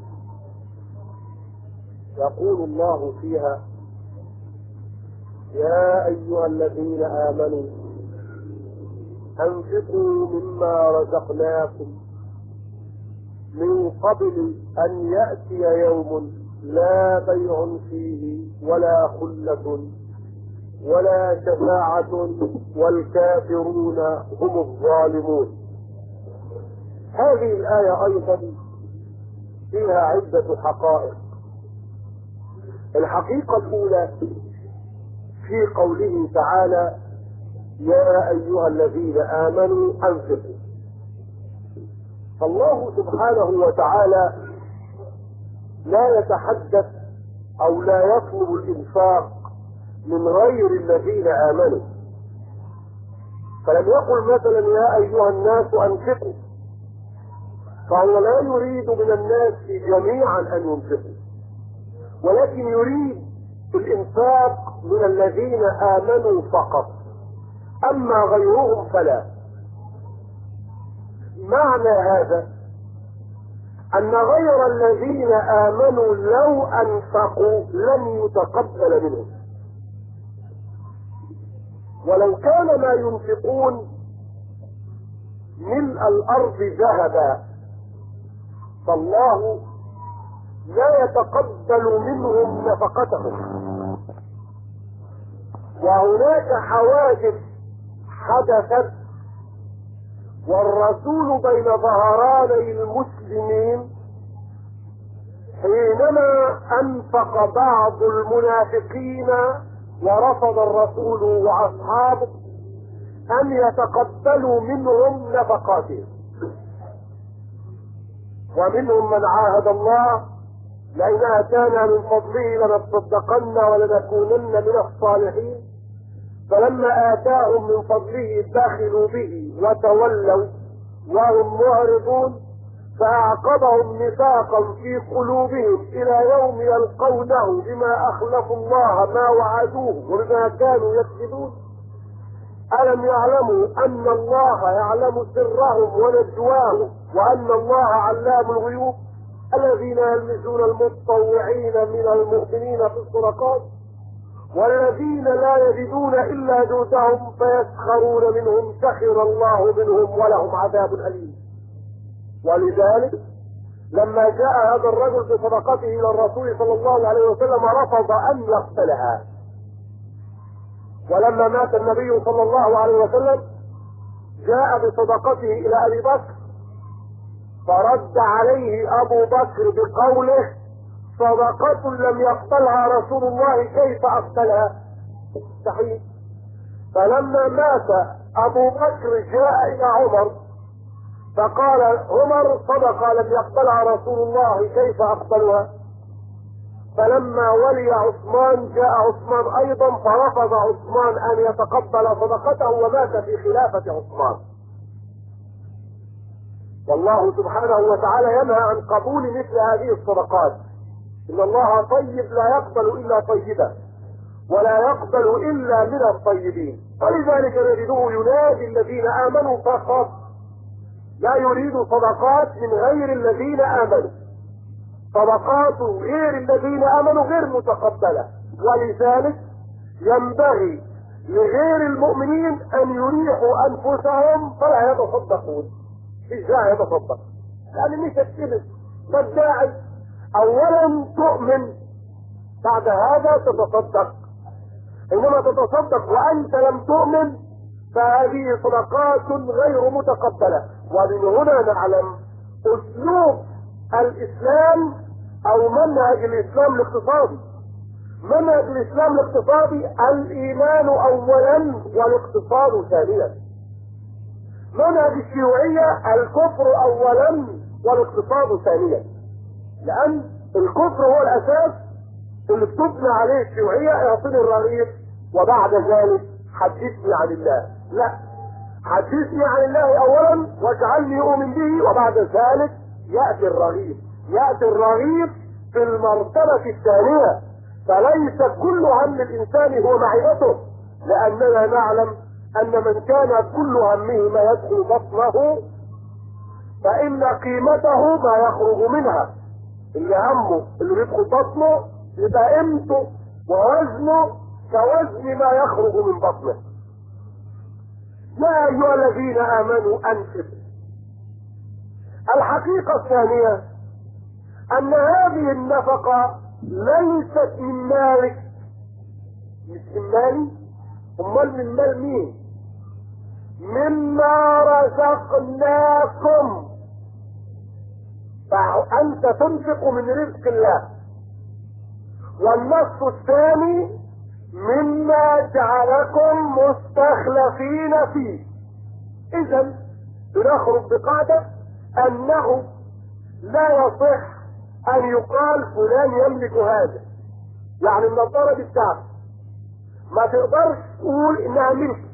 يقول الله فيها يا أيها الذين آمنوا أنفقوا مما رزقناكم من قبل أن يأتي يوم لا بيع فيه ولا خلة ولا شفاعة والكافرون هم الظالمون. هذه الآية أيضا فيها عدة حقائق. الحقيقة الأولى في قوله تعالى يا أيها الذين آمنوا أنفقوا. فالله سبحانه وتعالى لا يتحدث أو لا يطلب الإنفاق من غير الذين آمنوا. فلم يقل مثلا يا أيها الناس أنفقوا، فهو لا يريد من الناس جميعا أن ينفقوا، ولكن يريد الإنفاق من الذين آمنوا فقط، أما غيرهم فلا. معنى هذا أن غير الذين آمنوا لو أنفقوا لم يتقبل منهم، ولو كان ما ينفقون ملء الأرض ذهبا فالله لا يتقبل منهم نفقتهم. وهناك حوادث حدثت والرسول بين ظهراني المسلمين حينما أنفق بعض المنافقين ورفض الرسول وأصحابه ان يتقبلوا منهم نفقاتهم. ومنهم من عاهد الله لئن اتانا من فضله لنصدقن ولنكونن من الصالحين، فلما اتاهم من فضله بخلوا به وتولوا وهم معرضون، فاعقبهم نفاقا في قلوبهم الى يوم يلقونه بما اخلفوا الله ما وعدوه وبما كانوا يكذبون. الم يعلموا ان الله يعلم سرهم ونجواهم وان الله علام الغيوب؟ الذين يلمزون المتطوعين من المؤمنين في الصدقات والذين لا يجدون الا جهدهم فيسخرون منهم سخر الله منهم ولهم عذاب اليم. ولذلك لما جاء هذا الرجل بصدقته الى الرسول صلى الله عليه وسلم رفض ان يقتلها، ولما مات النبي صلى الله عليه وسلم جاء بصدقته الى ابي بكر فرد عليه ابو بكر بقوله: صدقة لم يقتلها رسول الله كيف اقتلها؟ صحيح. فلما مات ابو بكر جاء الى عمر فقال عمر: صدقة لم يقتلها رسول الله كيف اقتلها؟ فلما ولي عثمان جاء عثمان ايضا فرفض عثمان ان يتقبل صدقته ومات في خلافة عثمان. والله سبحانه وتعالى ينهى عن قبول مثل هذه الصدقات. ان الله طيب لا يقبل الا طيبا ولا يقبل الا من الطيبين، ولذلك نجده ينادي الذين امنوا فقط، لا يريد صدقات من غير الذين امنوا. صدقات غير الذين امنوا غير متقبلة، ولذلك ينبغي لغير المؤمنين ان يريحوا انفسهم فلا يتصدقون. ازاي يتصدق؟ لان مش الكذب، ما الداعي؟ اولا تؤمن، بعد هذا تتصدق. انما تتصدق وانت لم تؤمن فهذه صدقات غير متقبلة. ومن هنا نعلم اسلوب الاسلام او منهج الاسلام الاقتصادي. منهج الاسلام الاقتصادي الايمان اولا والاقتصاد ثانيا. منهج الشيوعية الكفر اولا والاقتصاد ثانيا، لان الكفر هو الاساس اللي بتبنى عليه الشيوعية. اعطني الرغيف وبعد ذلك حدثني عن الله. لا، حدثني عن الله اولا واجعلني اؤمن به وبعد ذلك يأتي الرغيف. يأتي الرغيف في المرتبة الثانية. فليس كل هم الانسان هو معيشته، لاننا نعلم ان من كان كل همه ما يدخل بطنه فان قيمته ما يخرج منها. اللي همه اللي يدخل بطنه يبقى قيمته ووزنه كوزن ما يخرج من بطنه. يا ايها الذين امنوا انفقوا. الحقيقة الثانية ان هذه النفقة ليست من مالك، مش من مالي، امال من مال مين؟ مما رزقناكم. فانت تنفق من رزق الله. والنص الثاني مما جعلكم مستخلفين فيه. اذا بنخرج بقاعدة انه لا يصح ان يقال فلان يملك هذا. يعني النظارة دي بتاعته ما تقدرش تقول انها ملك.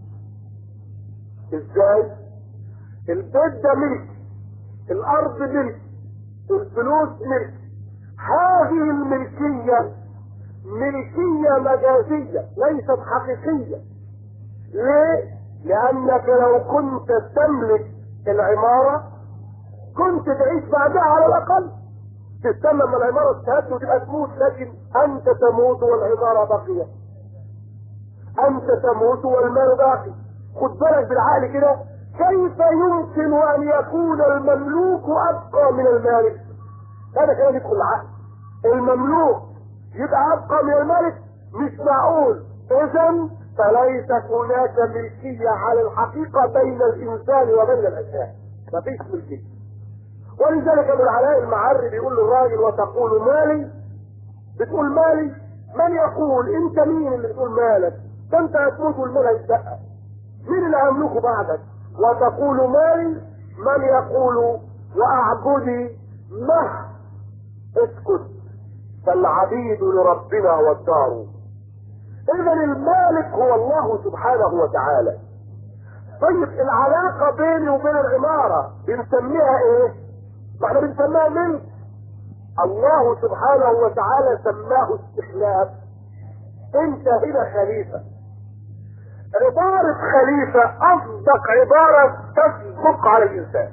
ازاي؟ البيت ده ملك، الارض ملك، الفلوس ملك. هذه الملكية ملكية مجازية ليست حقيقية. ليه؟ لانك لو كنت تملك العمارة كنت تعيش بعدها على الاقل. تستنى لما العمارة تهد وتبقى تموت، لكن انت تموت والعمارة باقية. انت تموت والمال باقي. خد بالك بالعقل كده، كيف يمكن ان يكون المملوك ابقى من المالك؟ هذا كلام يدخل العقل. المملوك يبقى ابقى من المالك؟ مش معقول. اذا فليست هناك ملكية على الحقيقة بين الانسان وبين الاشياء. مفيش ملكية. ولذلك ابو العلاء المعري بيقول للراجل: وتقول مالي؟ بتقول مالي؟ من يقول؟ انت مين اللي بتقول مالك؟ ده انت هتموت والمال هيتبقى. مين اللي هيملكه بعدك؟ وتقول مالي، من يقول واعبدي مه. اسكت، فالعبيد لربنا والدار. اذا المالك هو الله سبحانه وتعالى. طيب العلاقة بيني وبين العمارة بنسميها ايه؟ ما احنا بنسميها ملك. الله سبحانه وتعالى سماه استحلال. انت هنا خليفة. عبارة خليفة اصدق عبارة تصدق على الانسان.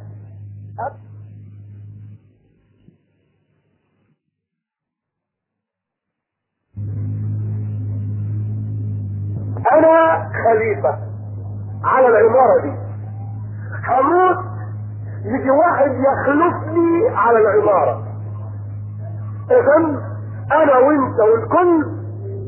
انا خليفة على العمارة دي، هموت يجي واحد يخلفني على العمارة. اذا انا وانت والكل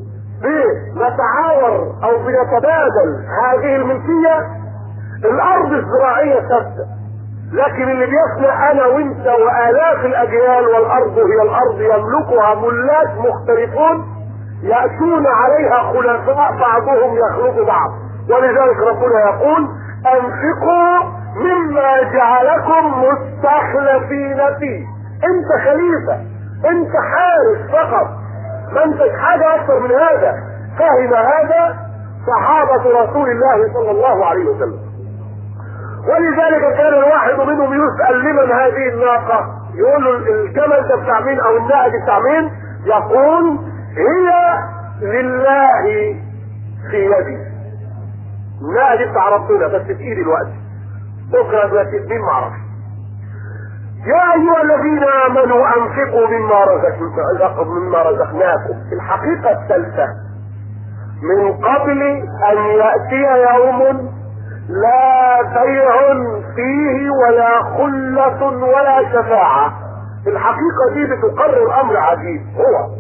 بنتعاور او بنتبادل هذه الملكية. الارض الزراعية ثابتة، لكن اللي بيصنع انا وانت والاف الاجيال، والارض هي الارض يملكها ملاك مختلفون يأتون عليها خلفاء بعضهم يخلق بعض. ولذلك ربنا يقول انفقوا مما جعلكم مستخلفين فيه. انت خليفة، انت حارس فقط، ما انتش حاجة اكثر من هذا. فهم هذا صحابة رسول الله صلى الله عليه وسلم. ولذلك كان الواحد منهم يسأل لمن هذه الناقة، يقول له الجمل ده بتاع مين او الناقة دي بتاع مين؟ يقول هي لله في يدي. الناقة دي بتاع ربنا بس في ايدي الوقت، بكره دلوقتي مين معرفش. يا ايها الذين امنوا انفقوا مما رزقناكم. الحقيقة الثالثة من قبل ان يأتي يوم لا بيع فيه ولا خلة ولا شفاعة. الحقيقة دي بتقرر امر عجيب، هو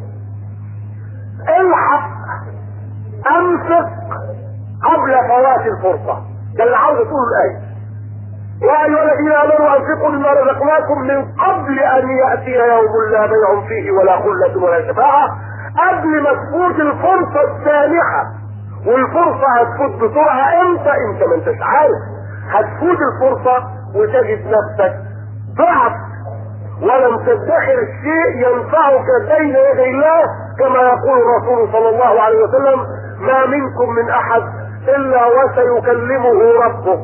الحق انفق قبل فوات الفرصة. ده اللي عاوز تقول الآية. يا ايها الذين امنوا انفقوا مما رزقناكم من قبل ان يأتي يوم لا بيع فيه ولا خلة ولا شفاعة. قبل ما تفوت الفرصة السانحة، والفرصة هتفوت بسرعة امتى؟ انت ما انتش عارف. هتفوت الفرصة وتجد نفسك ضعت ولم تدخر الشيء ينفعك بين يدي الله، كما يقول الرسول صلى الله عليه وسلم ما منكم من احد الا وسيكلمه ربه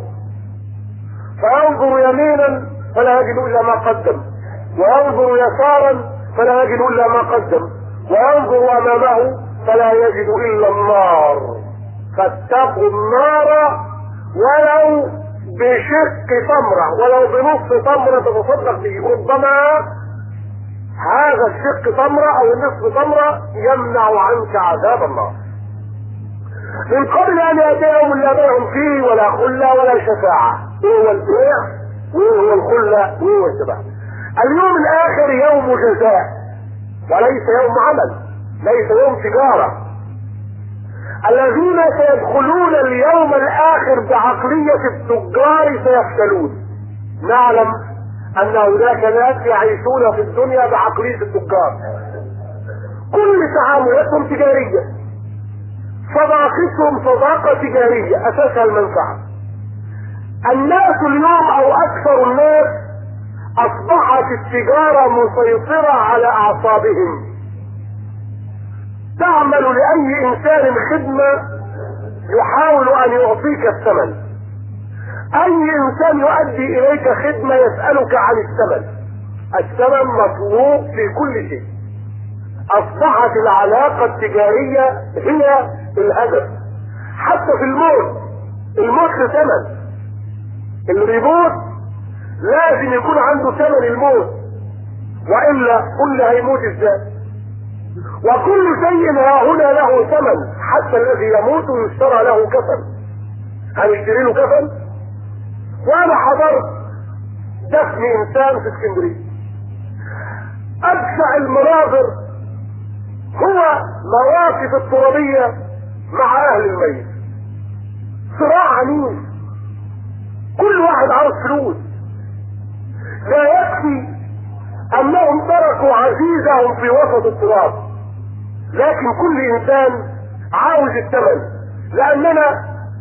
فينظر يمينا فلا يجد الا ما قدم، وينظر يسارا فلا يجد الا ما قدم، وينظر امامه فلا يجد الا النار. فاتقوا النار ولو بشق تمرة، ولو بنصف تمرة تتصدق به. ربما هذا الشق تمرة او النصف تمرة يمنع عنك عذاب النار. من قبل ان ياتي يوم لا بيع فيه ولا خلة ولا شفاعة. ايه هو البيع وايه هو الخلة وايه هو الشفاعة؟ اليوم الاخر يوم جزاء وليس يوم عمل، ليس يوم تجارة. الذين سيدخلون اليوم الاخر بعقلية التجار سيفشلون. نعلم ان هناك ناس يعيشون في الدنيا بعقلية التجار، كل تعاملاتهم تجارية، صداقتهم صداقة تجارية اساسها المنفعة. الناس اليوم او اكثر الناس اصبحت التجارة مسيطرة على اعصابهم. تعمل لأي إنسان خدمة يحاول أن يعطيك الثمن. أي إنسان يؤدي إليك خدمة يسألك عن الثمن. الثمن مطلوب في كل شيء. أصبحت العلاقة التجارية هي الهدف. حتى في الموت، الموت له ثمن. اللي بيموت لازم يكون عنده ثمن الموت، وإلا كل هيموت ازاي؟ وكل شيء ها هنا له ثمن، حتى الذي يموت يشترى له كفن. هنشتري له كفن؟ وانا حضرت دفن انسان في اسكندريه. ابشع المناظر هو مواقف الترابيه مع اهل الميت. صراع عنيف، كل واحد عاوز فلوس. لا يكفي انهم تركوا عزيزهم في وسط التراب، لكن كل انسان عاوز الثمن. لاننا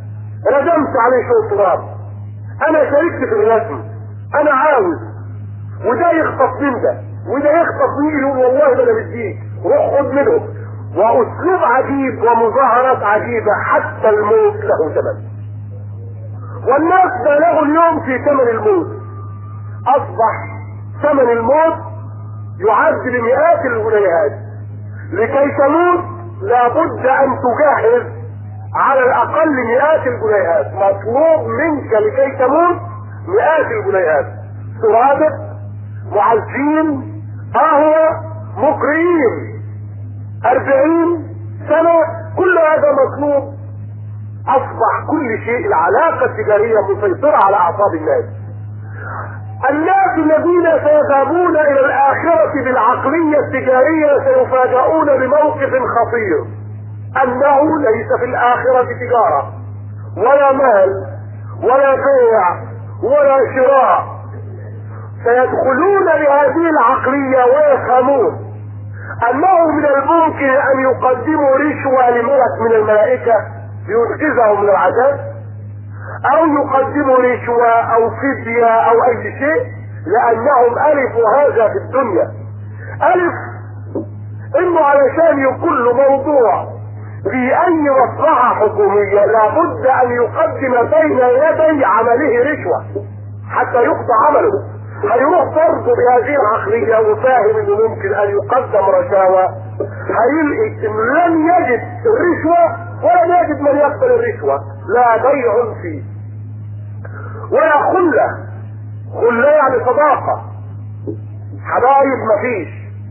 ردمت عليه شوية تراب، انا شاركت في الرسم، انا عاوز، وده يخطف من ده وده يخطف من يقول والله ده انا بديك، روح خد منه. واسلوب عجيب ومظاهرات عجيبة، حتى الموت له ثمن. والناس بالغوا اليوم في ثمن الموت، اصبح ثمن الموت يعد بمئات الجنيهات. لكي تموت لابد ان تجهز على الاقل مئات الجنيهات، مطلوب منك لكي تموت مئات الجنيهات، سرادق، معزين، قهوة، مقرئين، 40 سنة، كل هذا مطلوب. اصبح كل شيء، العلاقة التجارية مسيطرة على اعصاب الناس. الناس الذين سيذهبون الى الاخرة بالعقلية التجارية سيفاجؤون بموقف خطير، انه ليس في الاخرة تجارة ولا مال ولا بيع ولا شراء. سيدخلون لهذه العقلية ويفهمون انه من الممكن ان يقدموا رشوة لملك من الملائكة لينقذهم من العذاب، او يقدموا رشوة او فدية او اي شيء، لانهم الفوا هذا في الدنيا. الف انه علشان يكون له موضوع في اي مصلحة حكومية لابد ان يقدم بين يدي عمله رشوة حتى يقطع عمله. هيروح برضه بهذه العقلية وفاهم انه ممكن ان يقدم رشاوى، هيلقي انه لن يجد الرشوة ولن يجد من يقبل الرشوة، لا بيع فيه ولا خلة. خلة يعني صداقة، حبايب مفيش.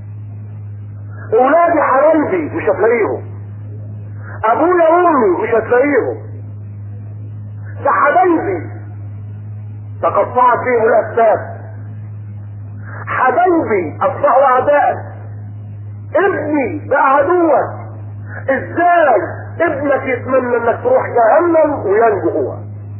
اولادي حبايبي مش هتلاقيهم، ابويا وامي مش هتلاقيهم، ده حبايبي تقطعت فيهم الاسباب، حبايبي اصبحوا اعداء، ابني بقى عدوك. ازاي ابنك يتمنى انك تروح جهنم وينجو هو،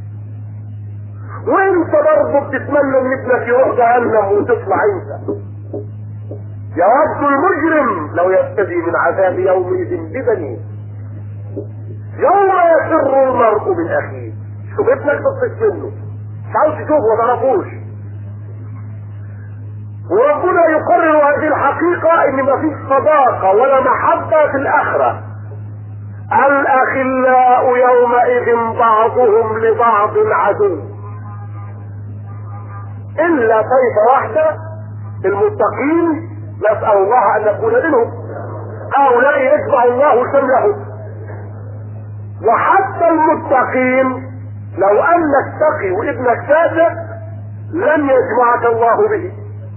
وانت برضه بتتمنى ان ابنك يروح جهنم وتطلع انت؟ يود المجرم لو يفتدي من عذاب يومئذ ببنيه، يوم يفر المرء من اخيه. شوف ابنك بتصيح منه، مش عاوز تشوفه ما تعرفوش. وربنا يقرر هذه الحقيقة ان مفيش صداقة ولا محبة في الاخرة. الاخلاء يومئذ بعضهم لبعض عدو الا طيفة واحدة، المتقين، نسأل الله ان نكون منهم. هؤلاء يجمع الله شملهم. وحتى المتقين لو انك تقي وابنك فاسق لن يجمعك الله به،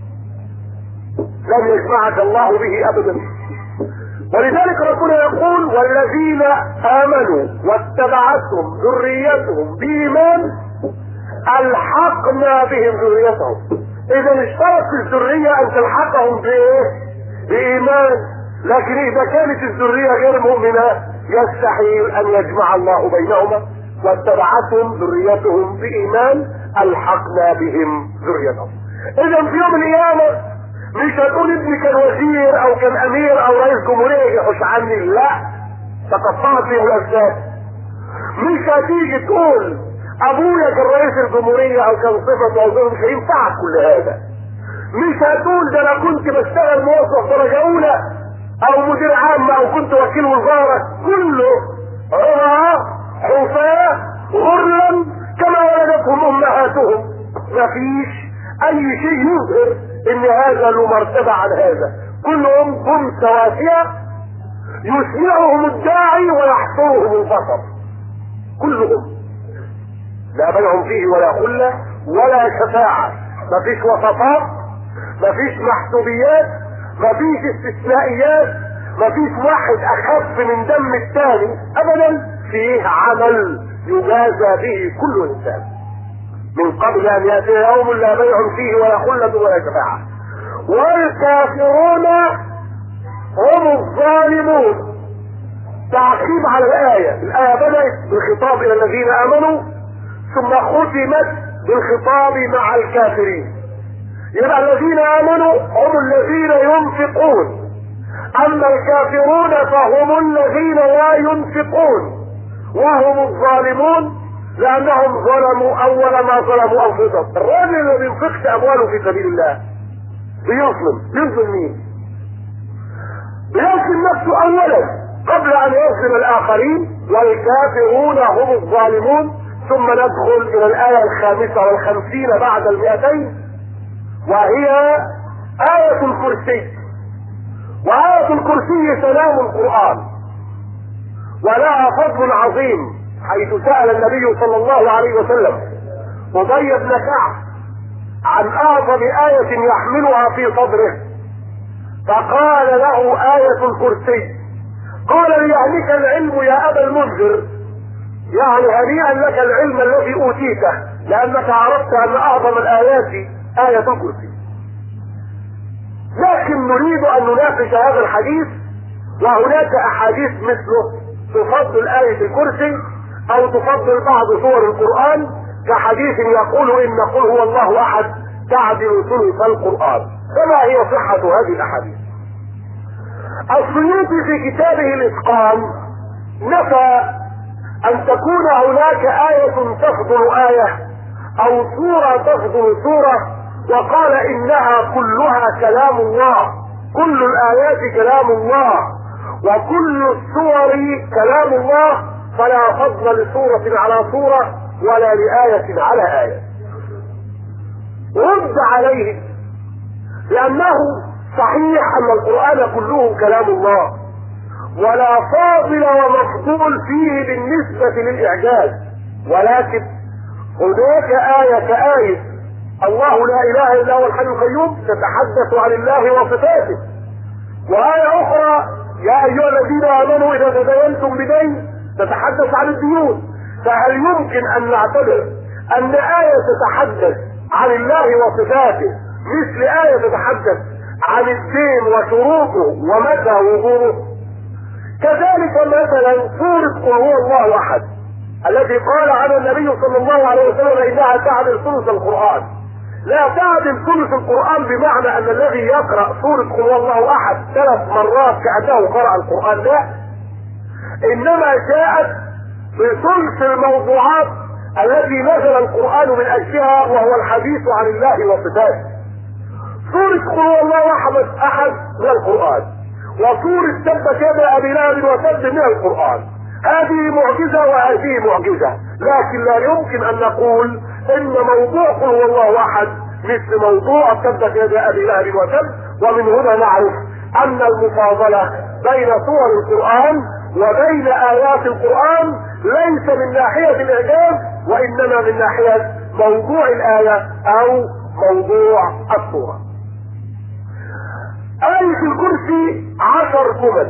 لن يجمعك الله به ابدا. ولذلك ربنا يقول والذين امنوا واتبعتهم ذريتهم بايمان الحقنا بهم ذريتهم. اذا اشترط في الذرية ان تلحقهم بايه؟ بايمان. لكن اذا كانت الذرية غير مؤمنة يستحيل ان يجمع الله بينهما. واتبعتهم ذريتهم بايمان الحقنا بهم ذريتهم. اذا في يوم القيامة مش هتقول ابني كان وزير او كان امير او رئيس جمهورية يحوش عني، لا، تقطعت فيه الاسباب. مش هتيجي تقول ابويا كان رئيس الجمهورية او كان صفته او غيره، مش هينفعك كل هذا. مش هتقول ده انا كنت بشتغل موظف درجة اولى او مدير عام او كنت وكيل وزارة، كله عراة حفاة غرلا كما ولدتهم امهاتهم. مفيش اي شيء يظهر ان هذا له مرتبة عن هذا، كلهم هم سواسية يسمعهم الداعي ويحصرهم البصر، كلهم لا بيع فيه ولا خلة ولا شفاعة، مفيش وسطات، مفيش محسوبيات، مفيش استثنائيات، مفيش واحد اخف من دم الثاني ابدا. فيه عمل يجازى به كل انسان من قبل ان ياتي يوم لا بيع فيه ولا خلة ولا شفاعة. والكافرون هم الظالمون. تعقيب على الآية بدأت بالخطاب الى الذين امنوا ثم ختمت بالخطاب مع الكافرين. يبقى الذين امنوا هم الذين ينفقون، اما الكافرون فهم الذين لا ينفقون وهم الظالمون. لانهم ظلموا اول ما ظلموا انفسهم. الراجل اللي بينفقش امواله في سبيل الله يظلم مين؟ بيظلم نفسه اولا قبل ان يظلم الاخرين، والكافرون هم الظالمون. ثم ندخل الى الايه 55 بعد 200، وهي آية الكرسي. وآية الكرسي سلام القرآن، ولها فضل عظيم، حيث سأل النبي صلى الله عليه وسلم أبي بن كعب عن أعظم آية يحملها في صدره، فقال له آية الكرسي. قال ليهنيك العلم يا أبا المنذر، يعني هنيئا لك العلم الذي أوتيته، لأنك عرفت أن أعظم الآيات آية الكرسي. لكن نريد ان نناقش هذا الحديث، وهناك احاديث مثله تفضل آية الكرسي او تفضل بعض سور القرآن، كحديث يقول ان قل هو الله احد تعدل ثلث القرآن. فما هي صحة هذه الاحاديث؟ السيوطي في كتابه الاتقان نفى ان تكون هناك آية تفضل آية او سورة تفضل سورة، وقال انها كلها كلام الله، كل الايات كلام الله وكل السور كلام الله، فلا فضل لسورة على سورة ولا لآية على آية. رد عليه لانه صحيح ان القرآن كله كلام الله، ولا فاضل ومفضول فيه بالنسبة للاعجاز، ولكن هناك آية كآية الله لا اله الا هو الحي القيوم تتحدث عن الله وصفاته، وآية اخرى يا ايها الذين امنوا اذا تداينتم بدين تتحدث عن الديون. فهل يمكن ان نعتبر ان آية تتحدث عن الله وصفاته مثل آية تتحدث عن الدين وشروطه ومتى وجوده؟ كذلك مثلا سورة قل هو الله احد التي قال عنها النبي صلى الله عليه وسلم انها تعدل ثلث القرآن. لا تعدل ثلث القرآن بمعنى ان الذي يقرأ سورة قل هو الله احد 3 مرات كأنه قرأ القرآن، لا، انما جاءت بثلث الموضوعات التي نزل القرآن من اجلها، وهو الحديث عن الله وصفاته. سورة قل هو الله احد من القرآن، وسورة تبت يدا ابي لهب وتب من القرآن. هذه معجزة وهذه معجزة، لكن لا يمكن ان نقول ان موضوع قل هو الله احد مثل موضوع تبت يدا ابي لهب وتب. ومن هنا نعرف ان المفاضلة بين سور القرآن وبين ايات القرآن ليس من ناحية الاعجاز، وانما من ناحية موضوع الاية او موضوع السورة. آية الكرسي 10 جمل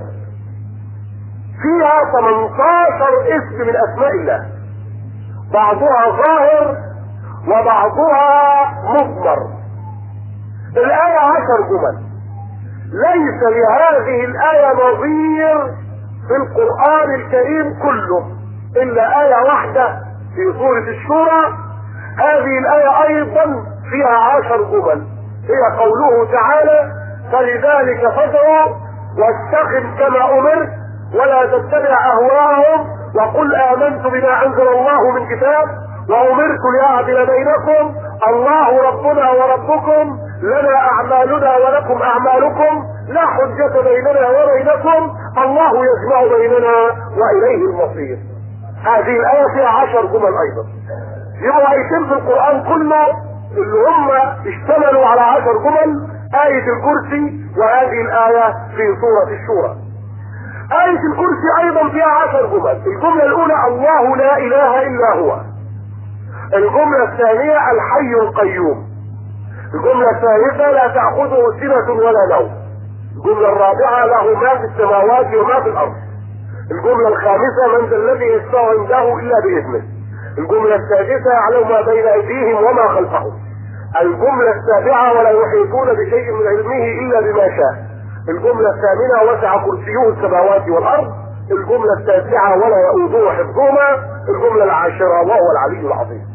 فيها 18 اسم من اسماء الله، بعضها ظاهر وبعضها مضمر. الآية 10 جمل، ليس لهذه الآية نظير في القرآن الكريم كله إلا آية واحدة في سورة الشورى. هذه الآية أيضا فيها 10 جمل، هي قوله تعالى: فلذلك فادع واستقم كما أمرت ولا تتبع أهواءهم وقل آمنت بما أنزل الله من كتاب وأمرت لأعدل بينكم الله ربنا وربكم لنا أعمالنا ولكم أعمالكم لا حجة بيننا وبينكم الله يجمع بيننا وإليه المصير. هذه الآية فيها 10 جمل أيضا. يبقى آيتين في القرآن كله اللي هم اشتملوا على 10 جمل، آية الكرسي وهذه الآية في سورة الشورى. آية الكرسي أيضا فيها 10 جمل. الجملة الأولى الله لا إله إلا هو. الجملة الثانية الحي القيوم. الجملة الثالثة لا تأخذه سنة ولا نوم. الجملة الرابعة له ما في السماوات وما في الأرض. الجملة الخامسة من ذا الذي يشفع عنده إلا بإذنه. الجملة السادسة يعلم ما بين أيديهم وما خلفهم. الجملة السابعة ولا يحيطون بشيء من علمه إلا بما شاء. الجملة الثامنة وسع كرسيه السماوات والأرض. الجملة التاسعة ولا يؤوده حفظهما. الجملة العاشرة وهو العلي العظيم.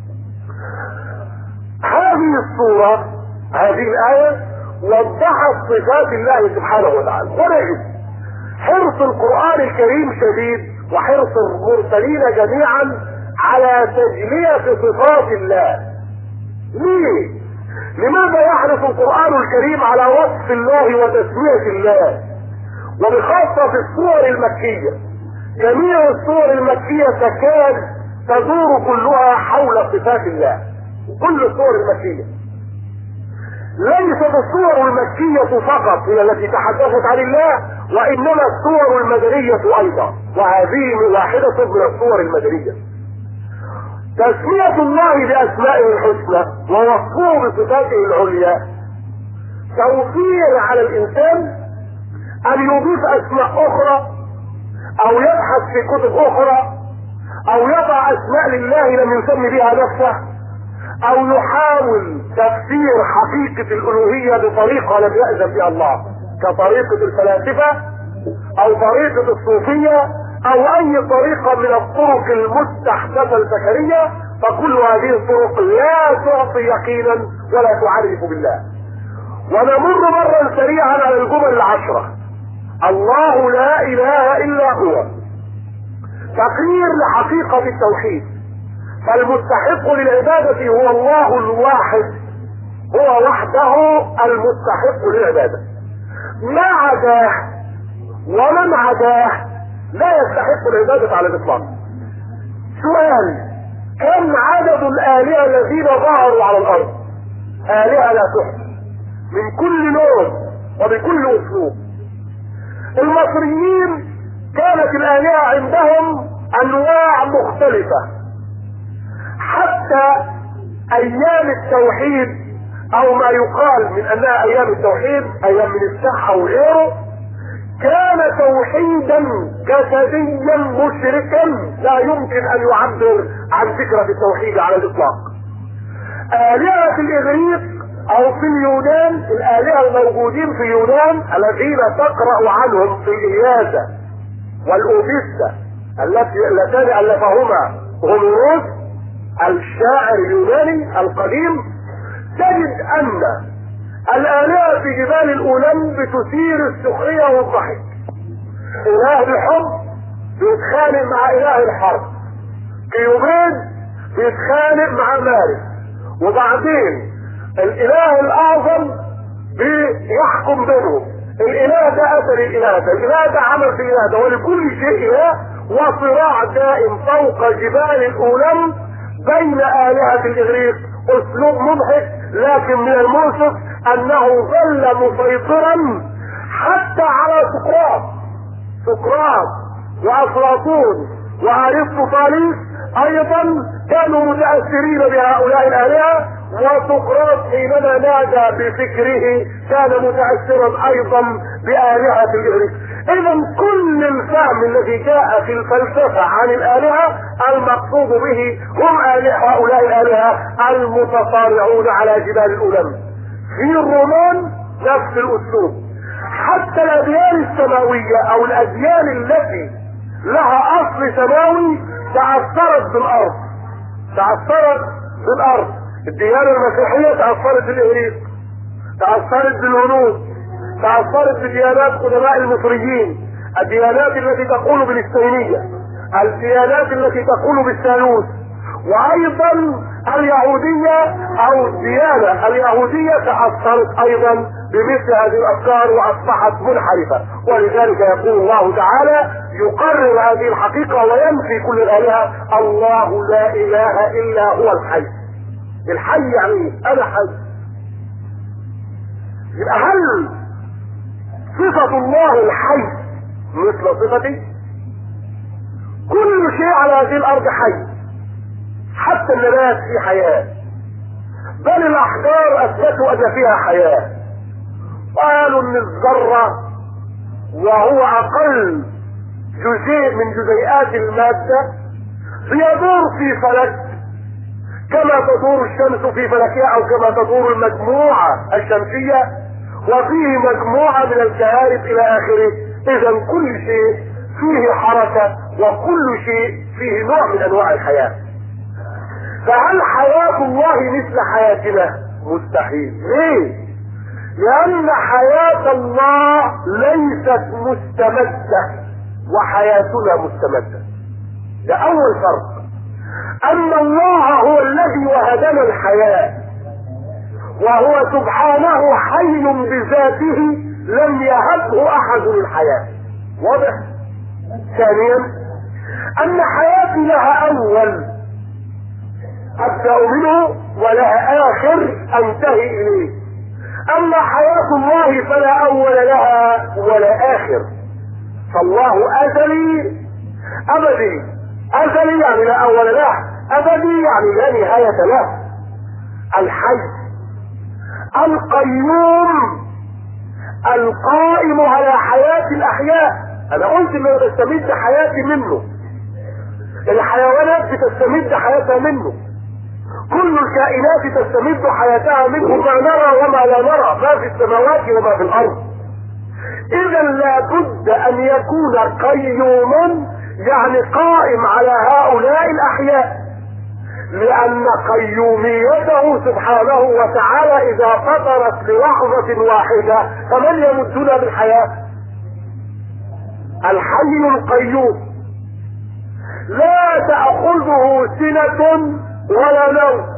هذه الصورة، هذه الآية وضحت صفات الله سبحانه وتعالى. ولكن حرص القرآن الكريم شديد، وحرص المرسلين جميعا على تجلية صفات الله. ليه؟ لماذا يحرص القرآن الكريم على وصف الله وتسمية الله؟ وبخاصة في السور المكية. جميع السور المكية تكاد تدور كلها حول صفات الله، كل السور المكية. ليست السور المكية فقط هي التي تحدثت عن الله، وإنما السور المدنية أيضا، وهذه واحدة من السور المدنية. تسمية الله بأسمائه الحسنى ووصفه بصفاته العليا توفير على الإنسان أن يضيف أسماء أخرى، أو يبحث في كتب أخرى، أو يضع أسماء لله لم يسمي بها نفسه، أو يحاول تفسير حقيقة الألوهية بطريقة لم يأذن بها الله، كطريقة الفلاسفة أو طريقة الصوفية أو أي طريقة من الطرق المستحدثة البشرية. فكل هذه الطرق لا تعطي يقينا ولا تعرف بالله. ونمر مرا سريعا على الجمل 10. الله لا إله إلا هو، تقرير لحقيقة التوحيد. فالمستحق للعبادة هو الله الواحد، هو وحده المستحق للعبادة. ما عداه ومن عداه لا يستحق العبادة على الإطلاق. سؤال: كم عدد الآلهة الذين ظهروا على الأرض؟ آلهة لا تحصى من كل لون وبكل أسلوب. المصريين كانت الآلهة عندهم أنواع مختلفة، حتى أيام التوحيد أو ما يقال من أنها أيام التوحيد، أيام من السحة وغيره، كان توحيدا جسديا مشركا لا يمكن أن يعبر عن فكرة التوحيد على الإطلاق. آلهة الإغريق أو في اليونان، الآلهة الموجودين في اليونان الذين تقرأ عنهم في الإلياذة والأوديسة اللتان ألفهما هوميروس الشاعر اليوناني القديم، تجد أن الآلهة في جبال الأولم بتثير السخرية والضحك. إله الحب بيتخانق مع إله الحرب، كيوبيد بيتخانق مع مارس، وبعدين الإله الأعظم بيحكم بينهم. الإله ده قتل الإله ده، الإله ده عمل في الإله ده، ولكل شيء إله، وصراع دائم فوق جبال الأولم بين آلهة الإغريق. أسلوب مضحك، لكن من المؤسف أنه ظل مسيطرا حتى على سقراط وأفلاطون وأرسطوطاليس أيضا كانوا متأثرين بهؤلاء الآلهة، وسقراط حينما نادى بفكره كان متأثرا أيضا بآلهة الإغريق. إذا كل الفهم الذي جاء في الفلسفة عن الآلهة المقصود به هم هؤلاء الآلهة المتصارعون على جبال الأولم. في الرومان نفس الأسلوب. حتى الأديان السماوية أو الأديان التي لها أصل سماوي تأثرت بالأرض. الديانة المسيحية تأثرت بالإغريق، تأثرت بالهنود، تأثرت بديانات قدماء المصريين، الديانات التي تقول بالاثنينية، الديانات التي تقول بالثالوث، وأيضا اليهودية أو الديانة اليهودية تأثرت أيضا بمثل هذه الأفكار وأصبحت منحرفة. ولذلك يقول الله تعالى يقرر هذه الحقيقة وينفي كل الآلهة: الله لا إله إلا هو الحي. الحي يعني أنا حي. يبقى هل صفة الله الحي مثل صفتي؟ كل شيء على هذه الأرض حي، حتى النبات في حياة، بل الأحجار أثبتوا أن فيها حياة. قالوا أن الذرة وهو أقل جزيء من جزيئات المادة بيدور في فلك كما تدور الشمس في فلكها، أو كما تدور المجموعة الشمسية، وفيه مجموعة من الكهارب إلى آخره. إذا كل شيء فيه حركة، وكل شيء فيه نوع من أنواع الحياة. فهل حياة الله مثل حياتنا؟ مستحيل. ليه؟ لأن حياة الله ليست مستمدة وحياتنا مستمدة. ده أول فرق. ان الله هو الذي وهبنا الحياة، وهو سبحانه حي بذاته لم يهبه احد الحياة. واضح؟ ثانيا ان حياتي لها اول ابدأ منه ولها اخر انتهي اليه، اما حياة الله فلا اول لها ولا اخر. فالله ازلي ابدي، ازلي يعني لا اول له، ابدي يعني لا نهاية له. الحي القيوم القائم على حياة الاحياء. انا قلت ان انا بستمد حياتي منه، الحيوانات بتستمد حياتها منه، كل الكائنات تستمد حياتها منه، ما نرى وما لا نرى، ما في السماوات وما في الارض. اذا لابد ان يكون قيوما يعني قائم على هؤلاء الاحياء، لان قيوميته سبحانه وتعالى اذا فطرت للحظة واحدة فمن يمدنا بالحياة؟ الحي القيوم لا تأخذه سنة ولا نوم.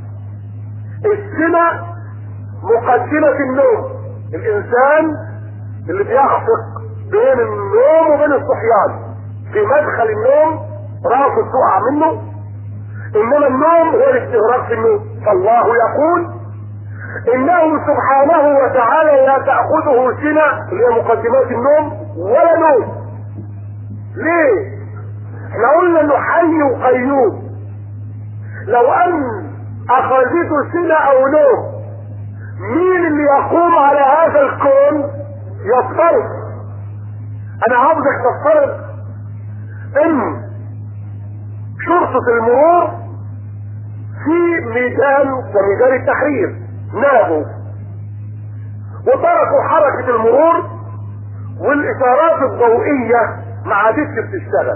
السنة مقدمة النوم، الانسان اللي بيخفق بين النوم وبين الصحيان، في مدخل النوم راسه تقع منه، انما النوم هو الاستغراق في النوم. فالله يقول انه سبحانه وتعالى لا تأخذه سنة اللي هي مقدمات النوم ولا نوم. ليه؟ احنا قلنا انه حي وقيوم، لو ان اخذته سنة او نوم مين اللي يقوم على هذا الكون؟ يفترض، انا عاوزك تفترض ان شرطة المرور في ميدان وميدان التحرير نابوا وتركوا حركة المرور والاشارات الضوئية ما عادتش بتشتغل.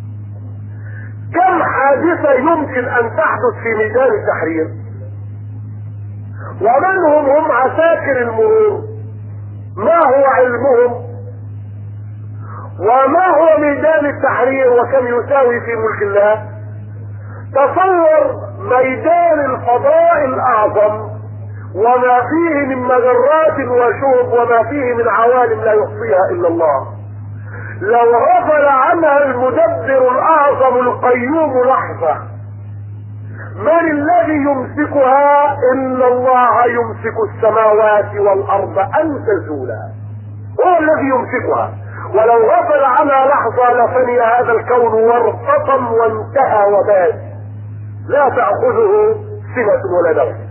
كم حادثة يمكن ان تحدث في ميدان التحرير؟ ومن هم عساكر المرور؟ ما هو علمهم؟ وما هو ميدان التحرير وكم يساوي في ملك الله؟ تصور ميدان الفضاء الاعظم وما فيه من مجرات وشهب وما فيه من عوالم لا يحصيها الا الله، لو غفل عنها المدبر الاعظم القيوم لحظة، من الذي يمسكها؟ ان الله يمسك السماوات والارض ان تزولا، هو الذي يمسكها، ولو غفل عنها لحظة لفني هذا الكون وارتطم وانتهى وبات، لا تأخذه سنة ولا نوم.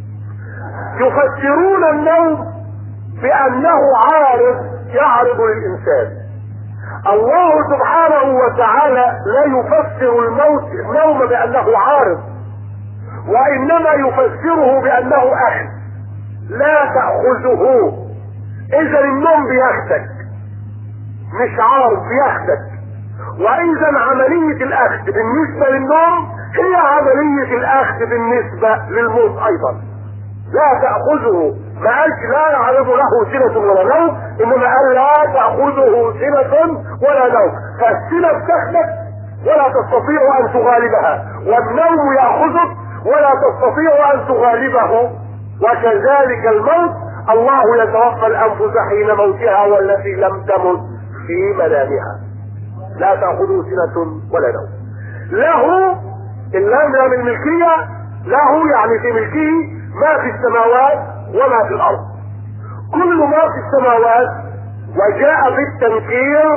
يفسرون النوم بأنه عارض يعرض للإنسان. الله سبحانه وتعالى لا يفسر النوم بأنه عارض، وإنما يفسره بأنه أخذ، لا تأخذه. إذا النوم بياخدك مش عارض، بياخدك. وإذا عملية الأخذ بالنسبة للنوم هي عملية الأخذ بالنسبة للموت أيضا. لا تأخذه، ما قالش لا يعرض له سنة ولا نوم، إنما قال لا تأخذه سنة ولا نوم. فالسنة بتاخدك ولا تستطيع أن تغالبها، والنوم يأخذك ولا تستطيع أن تغالبه. وكذلك الموت، الله يتوفى الأنفس حين موتها والتي لم تمت في منامها. لا تأخذه سنة ولا نوم. له اللام من الملكية، له يعني في ملكه ما في السماوات وما في الارض. كل ما في السماوات، وجاء بالتنكير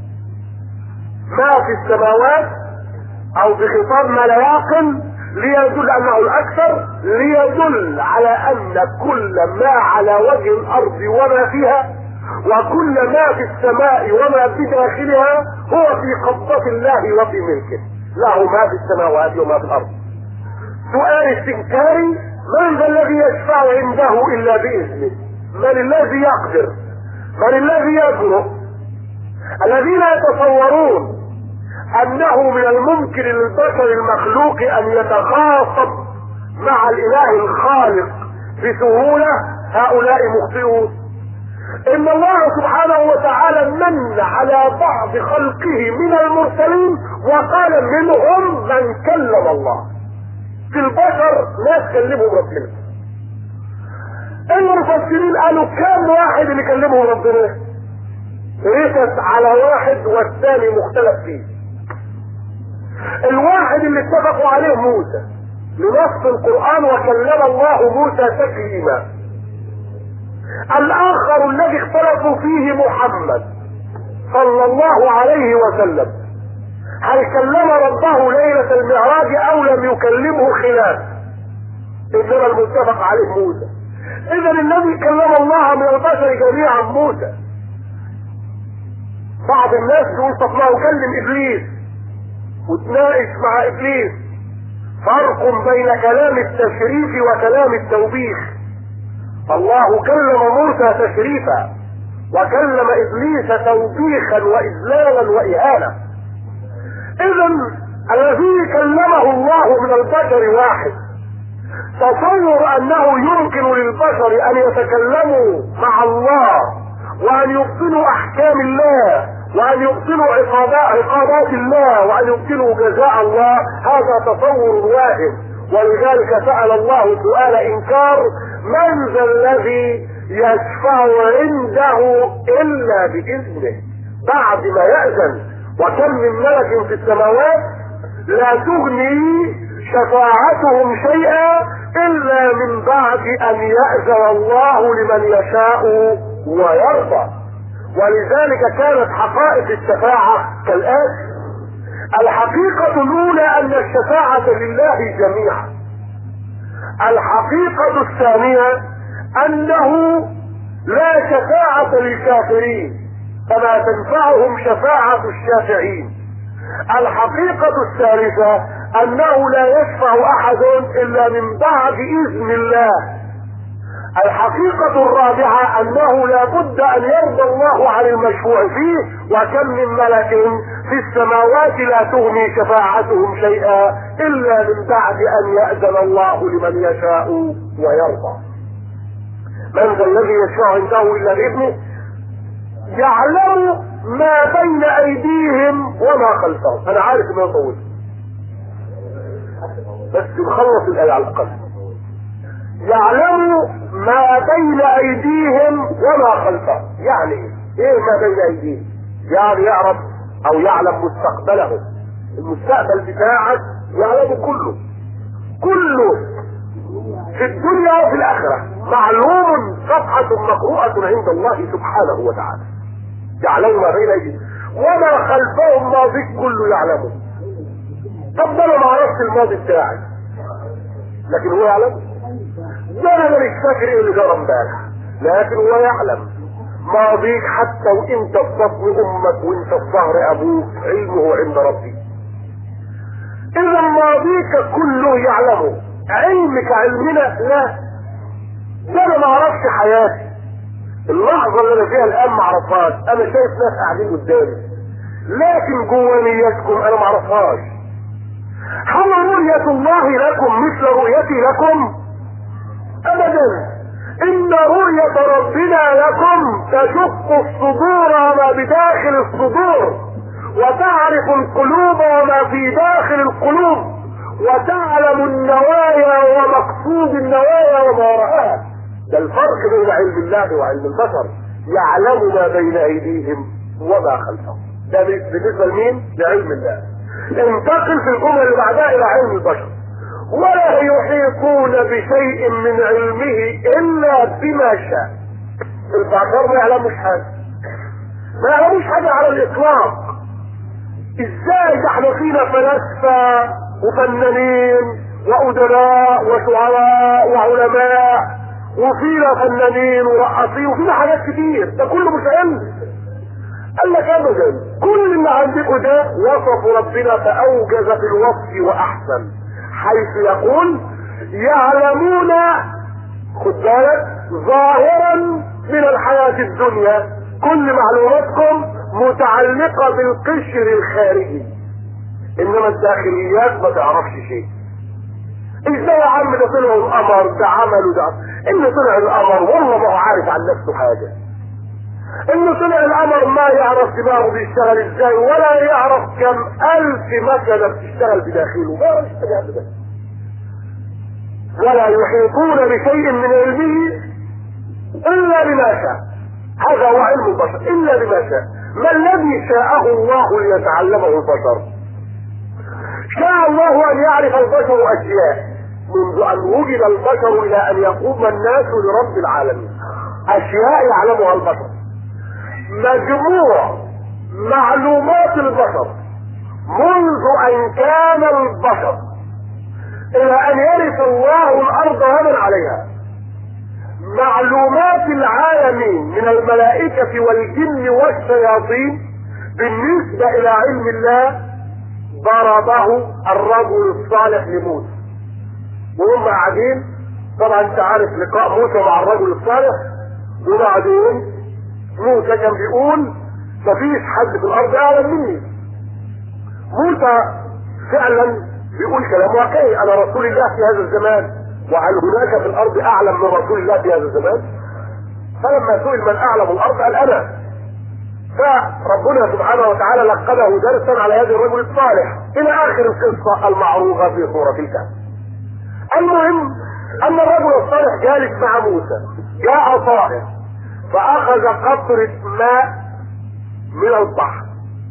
ما في السماوات او بخطاب ما لا يعقل ليدل انه الاكثر، ليدل على ان كل ما على وجه الارض وما فيها وكل ما في السماء وما بداخلها هو في قبضة الله وفي ملكه، له ما في السماوات وما في الارض. سؤال استنكاري: من ذا الذي يشفع عنده الا باذنه؟ من الذي يقدر؟ من الذي يجرؤ؟ الذين يتصورون انه من الممكن للبشر المخلوق ان يتخاطب مع الاله الخالق بسهولة، هؤلاء مخطئون. ان الله سبحانه وتعالى من على بعض خلقه من المرسلين وقال منهم من كلم الله. في البشر ناس كلمهم ربنا. المفسرين قالوا كم واحد اللي كلمهم ربنا؟ ركز على واحد والثاني مختلف فيه. الواحد اللي اتفقوا عليه موسى لنص القرآن وكلم الله موسى تكليما. الاخر الذي اختلفوا فيه محمد صلى الله عليه وسلم، هل كلم ربه ليلة المعراج او لم يكلمه خلاف؟ انما المتفق عليه موسى. اذا الذي كلم الله من البشر جميعا موسى. بعض الناس يقول طب ما كلم ابليس وتناقش مع ابليس. فرق بين كلام التشريف وكلام التوبيخ. الله كلم موسى تشريفا وكلم ابليس توبيخا واذلالا واهانه. اذا الذي كلمه الله من البشر واحد. تصور انه يمكن للبشر ان يتكلموا مع الله وان يبطلوا احكام الله وان يبطلوا عقابات الله وان يبطلوا جزاء الله، هذا تصور واهم. ولذلك سأل الله سؤال انكار: من ذا الذي يشفع عنده الا باذنه؟ بعد ما يأذن. وكم من ملك في السماوات لا تغني شفاعتهم شيئا الا من بعد ان يأذن الله لمن يشاء ويرضى. ولذلك كانت حقائق الشفاعة كالآتي: الحقيقة الأولى أن الشفاعة لله جميعا. الحقيقة الثانية أنه لا شفاعة للكافرين فما تنفعهم شفاعة الشافعين. الحقيقة الثالثة أنه لا يشفع أحد إلا من بعد إذن الله. الحقيقة الرابعة أنه لا بد أن يرضى الله عن المشفوع فيه. وكم من ملك في السماوات لا تغني شفاعتهم شيئا إلا من بعد أن يأذن الله لمن يشاء ويرضى. من ذا الذي يشفع عنده إلا بإذنه؟ يعلم ما بين أيديهم وما خلفهم. أنا عارف إنه طويل بس نخلص الآية على الأقل. يعلم ما بين ايديهم وما خلفهم. يعني ايه ما بين ايديهم؟ يعني يعرف او يعلم مستقبلهم. المستقبل بتاعك يعلم كله في الدنيا وفي الاخره، معلوم صفحه مقروءه عند الله سبحانه وتعالى. يعلم ما بين ايديهم وما خلفهم، ماضيك كله يعلمه. طب ده انا ما عرفت الماضي بتاعي لكن هو يعلم. ده انا مش فاكر ايه اللي جرى امبارح لكن هو يعلم ماضيك حتى وانت في بطن امك وانت في ظهر ابوك، علمه عند ربي. اذا ماضيك كله يعلمه. علمك علمنا لا. ده انا ما اعرفش حياتي، اللحظه اللي انا فيها الان ما اعرفهاش. انا شايف ناس قاعدين قدامي لكن جوا نيتكم انا ما اعرفهاش. هل رؤية الله لكم مثل رؤيتي لكم؟ ابدا. ان رؤية ربنا لكم تشق الصدور وما بداخل الصدور، وتعرف القلوب وما في داخل القلوب، وتعلم النوايا ومقصود النوايا وما وراءها. ده الفرق بين علم الله وعلم البشر. يعلم ما بين ايديهم وما خلفهم. ده بالنسبة لمين؟ لعلم الله. انتقل في الجملة اللي بعدها الى علم البشر. ولا يحيطون بشيء من علمه الا بما شاء. البشر ما يعلموش حاجه، ما يعلموش حاجه على الاطلاق. ازاي؟ ده احنا فينا فلاسفه وفنانين وادباء وشعراء وعلماء، وفينا فنانين ورقصين، وفينا حاجات كتير. ده كله مش علم. قال لك ابدا، كل اللي عندكم ده وصف ربنا فاوجز في الوصف واحسن، حيث يقول يعلمون، خد بالك، ظاهرا من الحياة الدنيا. كل معلوماتكم متعلقة بالقشر الخارجي، انما الداخليات ما تعرفش شيء. ازاي يا عم ده طلعوا القمر، ده عملوا ده، اللي طلع القمر والله ما هو عارف عن نفسه حاجة. انه طلع القمر ما يعرف دماغه بيشتغل ازاي، ولا يعرف كم الف مكنه بتشتغل بداخله، ما يعرف ابدا. ولا يحيطون بشيء من علمه الا بما شاء. هذا هو علم البشر، الا بما شاء. ما الذي شاءه الله ليتعلمه البشر؟ شاء الله ان يعرف البشر اشياء منذ ان وجد البشر الى ان يقوم الناس لرب العالمين. اشياء يعلمها البشر، مجموع معلومات البشر منذ ان كان البشر الى ان يرث الله الارض ومن عليها. معلومات العالمين من الملائكة والجن والشياطين بالنسبة الى علم الله ضربه الرجل الصالح لموسى وهم قاعدين. طبعا انت عارف لقاء موسى مع الرجل الصالح، وبعدين موسى كان بيقول مفيش حد في الارض اعلم مني. موسى فعلا بيقول كلام واقعي، انا رسول الله في هذا الزمان، وهل هناك في الارض اعلم من رسول الله في هذا الزمان؟ فلما سئل من اعلم الارض قال انا. فربنا سبحانه وتعالى لقنه درسا على هذا الرجل الصالح الى اخر القصه المعروفه في سوره الكهف. المهم ان الرجل الصالح جالس مع موسى، جاء طائر فاخذ قطرة ماء من البحر.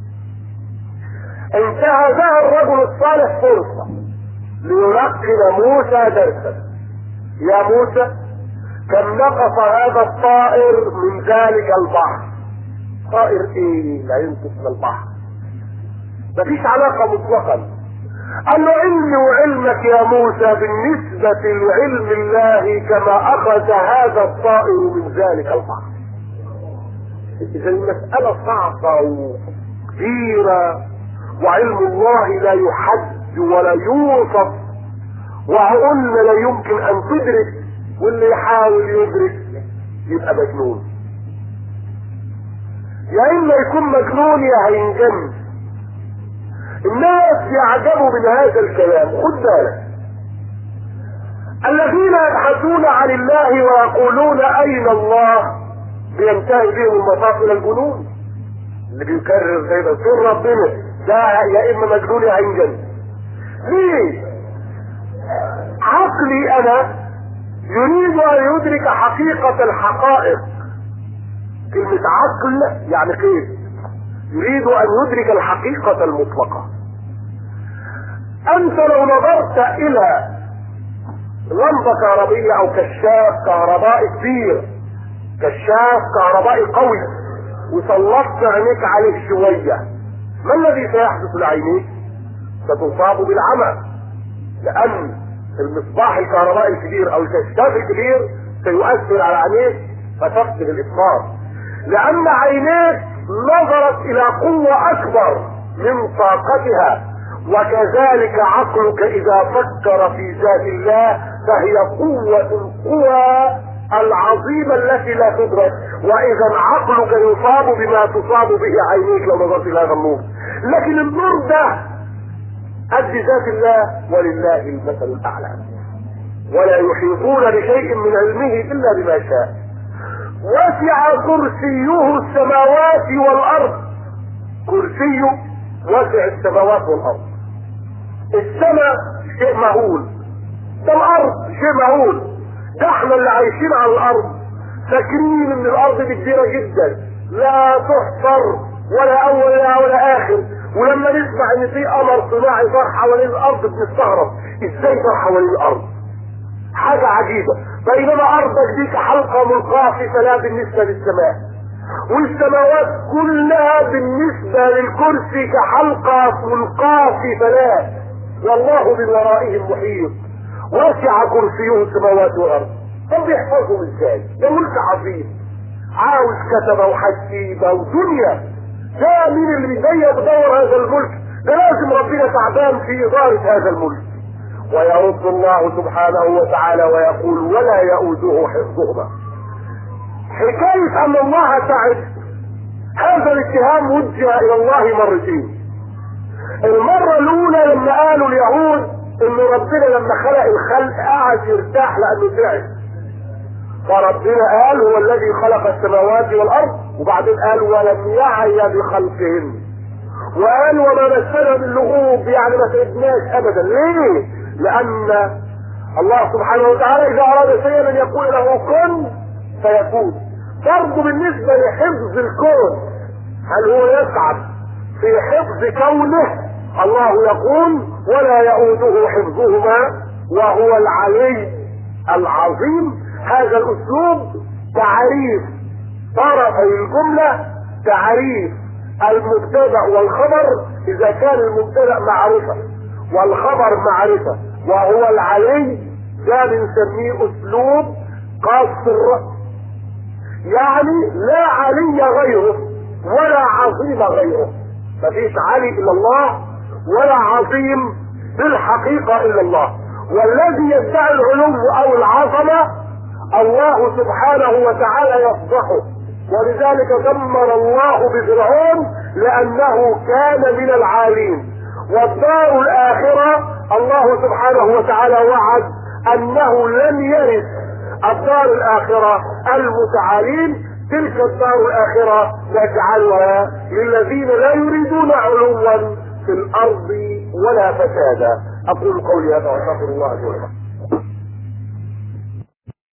انتهزها الرجل الصالح فرصة ليلقن موسى درسا. يا موسى كم نقص هذا الطائر من ذلك البحر؟ طائر ايه لا ينقص من البحر؟ مفيش علاقة مطلقا. قال له علمي وعلمك يا موسى بالنسبة لعلم الله كما اخذ هذا الطائر من ذلك البحر. اذا المسألة صعبة وكبيرة، وعلم الله لا يحد ولا يوصف، وقلنا لا يمكن ان تدرك، واللي يحاول يدرك يبقى مجنون. يا اما يكون مجنون يا هينجن. الناس يعجبوا من هذا الكلام. خد بالك، الذين يبحثون عن الله ويقولون اين الله بينتهي بهم المطاف الى الجنون. اللي بيكرر زي ده فين ربنا ده يا اما مجنون يا هينجن. ليه؟ عقلي انا يريد ان يدرك حقيقة الحقائق. كلمة عقل يعني كيف؟ يريد ان يدرك الحقيقة المطلقة. انت لو نظرت الى لمبة كهربية او كشاف كهربائي كبير، كشاف كهربائي قوي، وسلطت عينيك عليه شوية، ما الذي سيحدث لعينيك؟ ستصاب بالعمى، لان المصباح الكهربائي الكبير او الكشاف الكبير سيؤثر على عينيك فتفقد الابصار، لان عينيك نظرت الى قوة اكبر من طاقتها. وكذلك عقلك اذا فكر في ذات الله فهي قوة القوى العظيمة التي لا تدرك. واذا عقلك يصاب بما تصاب به عينيك لو نظرت الى هذا النور. لكن النور ده قد ذات الله ولله المثل الاعلى، ولا يحيطون بشيء من علمه الا بما شاء. وسع كرسيه السماوات والارض. كرسيه وسع السماوات والارض. السماء شيء مهول، ده الارض شيء مهول. ده احنا اللي عايشين على الارض فاكرين ان الارض دي كبيره جدا لا تحصر ولا اول ولا اخر، ولما نسمع ان في قمر صناعي طار حوالين الارض بنستغرب ازاي طار حوالين الارض، حاجه عجيبه. بينما ارضك دي كحلقه ملقاه في فلا بالنسبه للسماء، والسماوات كلها بالنسبه للكرسي كحلقه ملقاه في فلا، والله من ورائهم محيط. وسع كرسيه السماوات والارض. طب يحفظهم ازاي؟ ده ملك عظيم عاوز كتبه وحسيبه ودنيا. ده مين اللي بيضيق بدور هذا الملك؟ ده لازم ربنا تعبان في اداره هذا الملك. ويرد الله سبحانه وتعالى ويقول ولا يؤوده حفظهما. حكايه ان الله تعب، هذا الاتهام وجه الى الله مرتين. المره الاولى لما قالوا اليهود ان ربنا لما خلق الخلق قعد يرتاح لانه تعب، فربنا قال هو الذي خلق السماوات والارض، وبعدين قال ولم يعي بخلقهن، وقال وما مسنا من لغوب، يعني ما تعبناش ابدا. ليه؟ لان الله سبحانه وتعالى اذا اراد شيئا ان يقول له كن فيكون. برضه بالنسبه لحفظ الكون، هل هو يسعد في حفظ كونه؟ الله يقول ولا يؤوده حفظهما وهو العلي العظيم. هذا الاسلوب تعريف طرفي الجمله، تعريف المبتدا والخبر. اذا كان المبتدا معرفه والخبر معرفه وهو العلي، ده بنسميه اسلوب قصر، يعني لا علي غيره ولا عظيم غيره. مفيش علي الا الله ولا عظيم بالحقيقه الا الله. والذي يدعي العلو او العظمه الله سبحانه وتعالى يفضحه، ولذلك دمر الله بفرعون لانه كان من العالين. والدار الاخره الله سبحانه وتعالى وعد انه لن يرث الدار الاخره المتعالين. تلك الدار الاخره نجعلها للذين لا يريدون علوا في الارض ولا فسادا. اقول قولي هذا واستغفر الله لي ولكم.